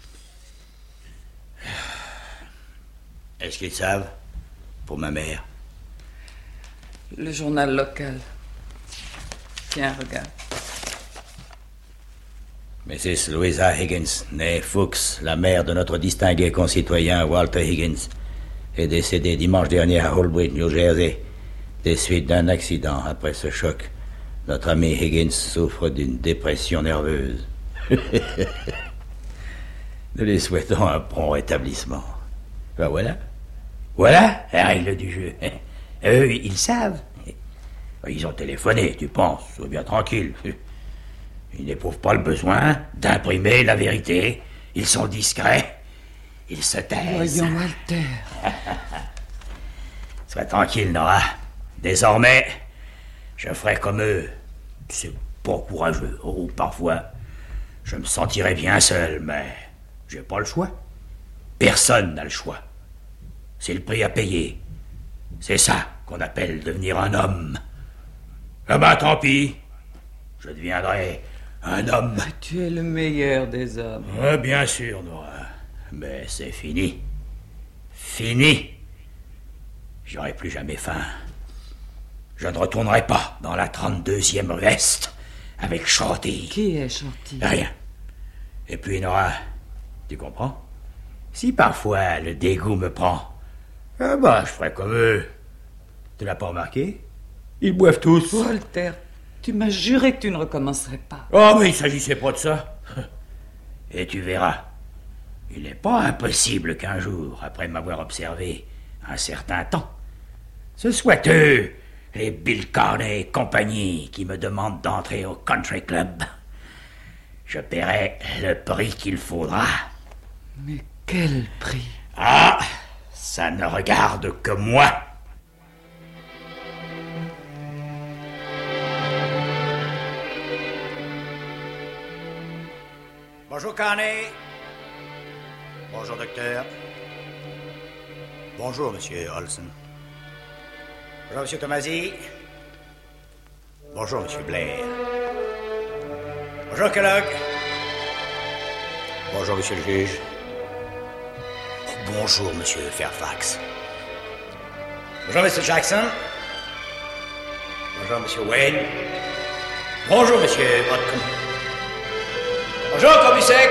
Est-ce qu'ils savent? Pour ma mère. Le journal local. Tiens, regarde. missus Louisa Higgins, née Fuchs, la mère de notre distingué concitoyen Walter Higgins, est décédée dimanche dernier à Oldbridge, New Jersey, des suites d'un accident. Après ce choc, notre ami Higgins souffre d'une dépression nerveuse. Nous lui souhaitons un prompt rétablissement. Ben voilà. Voilà la règle du jeu. Eux, ils savent. Ils ont téléphoné, tu penses, sois bien tranquille. Ils n'éprouvent pas le besoin d'imprimer la vérité. Ils sont discrets. Ils se taisent. Voyons, Walter. Sois tranquille, Nora. Désormais, je ferai comme eux. C'est pas courageux. Ou parfois, je me sentirai bien seul, mais j'ai pas le choix. Personne n'a le choix. C'est le prix à payer. C'est ça qu'on appelle devenir un homme. Ah ben, tant pis. Je deviendrai un homme. Tu es le meilleur des hommes. Ah, bien sûr, Nora. Mais c'est fini. Fini. J'aurai plus jamais faim. Je ne retournerai pas dans la trente-deuxième rue Est avec Shorty. Qui est Shorty? Rien. Et puis, Nora, tu comprends? Si parfois le dégoût me prend, ah ben, je ferai comme eux. Tu l'as pas remarqué? Ils boivent tous. Walter, tu m'as juré que tu ne recommencerais pas. Oh, mais il s'agissait pas de ça. Et tu verras. Il n'est pas impossible qu'un jour, après m'avoir observé un certain temps, ce soit eux, les Bill Carney et compagnie, qui me demandent d'entrer au country club. je paierai le prix qu'il faudra. Mais quel prix? Ah, ça ne regarde que moi. Bonjour, Carney. Bonjour, docteur. Bonjour, monsieur Olson. Bonjour, monsieur Tomasi. Bonjour, monsieur Blair. Bonjour, Kellogg. Bonjour, monsieur le juge. Oh, bonjour, monsieur Fairfax. Bonjour, monsieur Jackson. Bonjour, monsieur Wayne. Bonjour, monsieur Hodgkin. Bonjour, Corbusec.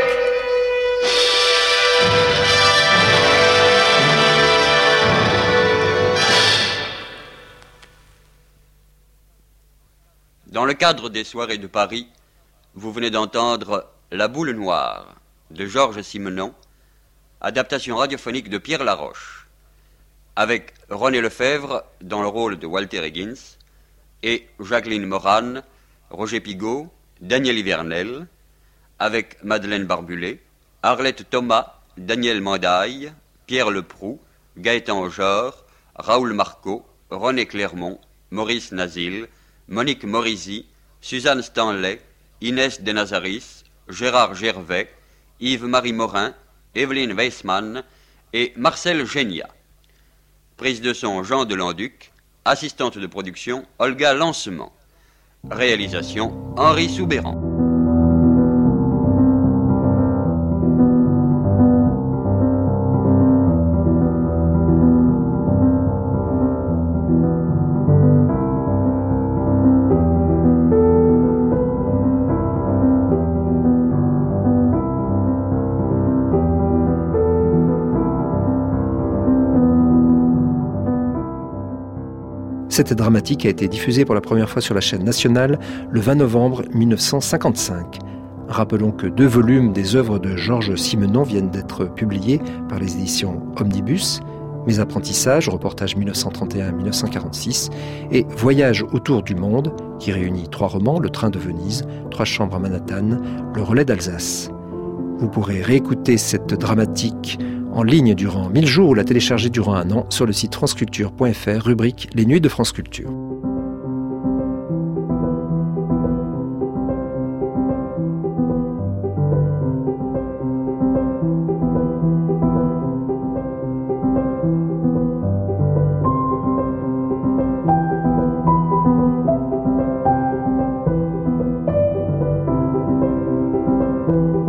Dans le cadre des soirées de Paris, vous venez d'entendre La Boule Noire de Georges Simenon, adaptation radiophonique de Pierre Laroche, avec René Lefebvre dans le rôle de Walter Higgins et Jacqueline Moran, Roger Pigault, Daniel Hivernel, avec Madeleine Barbulet, Arlette Thomas, Daniel Mandaille, Pierre Leproux, Gaëtan Jor, Raoul Marceau, René Clermont, Maurice Nazil, Monique Morisi, Suzanne Stanley, Inès de Nazaris, Gérard Gervais, Yves-Marie Morin, Evelyne Weissmann et Marcel Génia. Prise de son Jean Delanduc, assistante de production Olga Lancement. Réalisation Henri Soubéran. Cette dramatique a été diffusée pour la première fois sur la chaîne nationale le vingt novembre mille neuf cent cinquante-cinq. Rappelons que deux volumes des œuvres de Georges Simenon viennent d'être publiés par les éditions Omnibus, Mes apprentissages, reportage mille neuf cent trente et un à mille neuf cent quarante-six, et Voyage autour du monde, qui réunit trois romans, Le train de Venise, Trois chambres à Manhattan, Le relais d'Alsace. Vous pourrez réécouter cette dramatique en ligne durant mille jours ou la télécharger durant un an sur le site franceculture point f r, rubrique Les Nuits de France Culture. Thank you.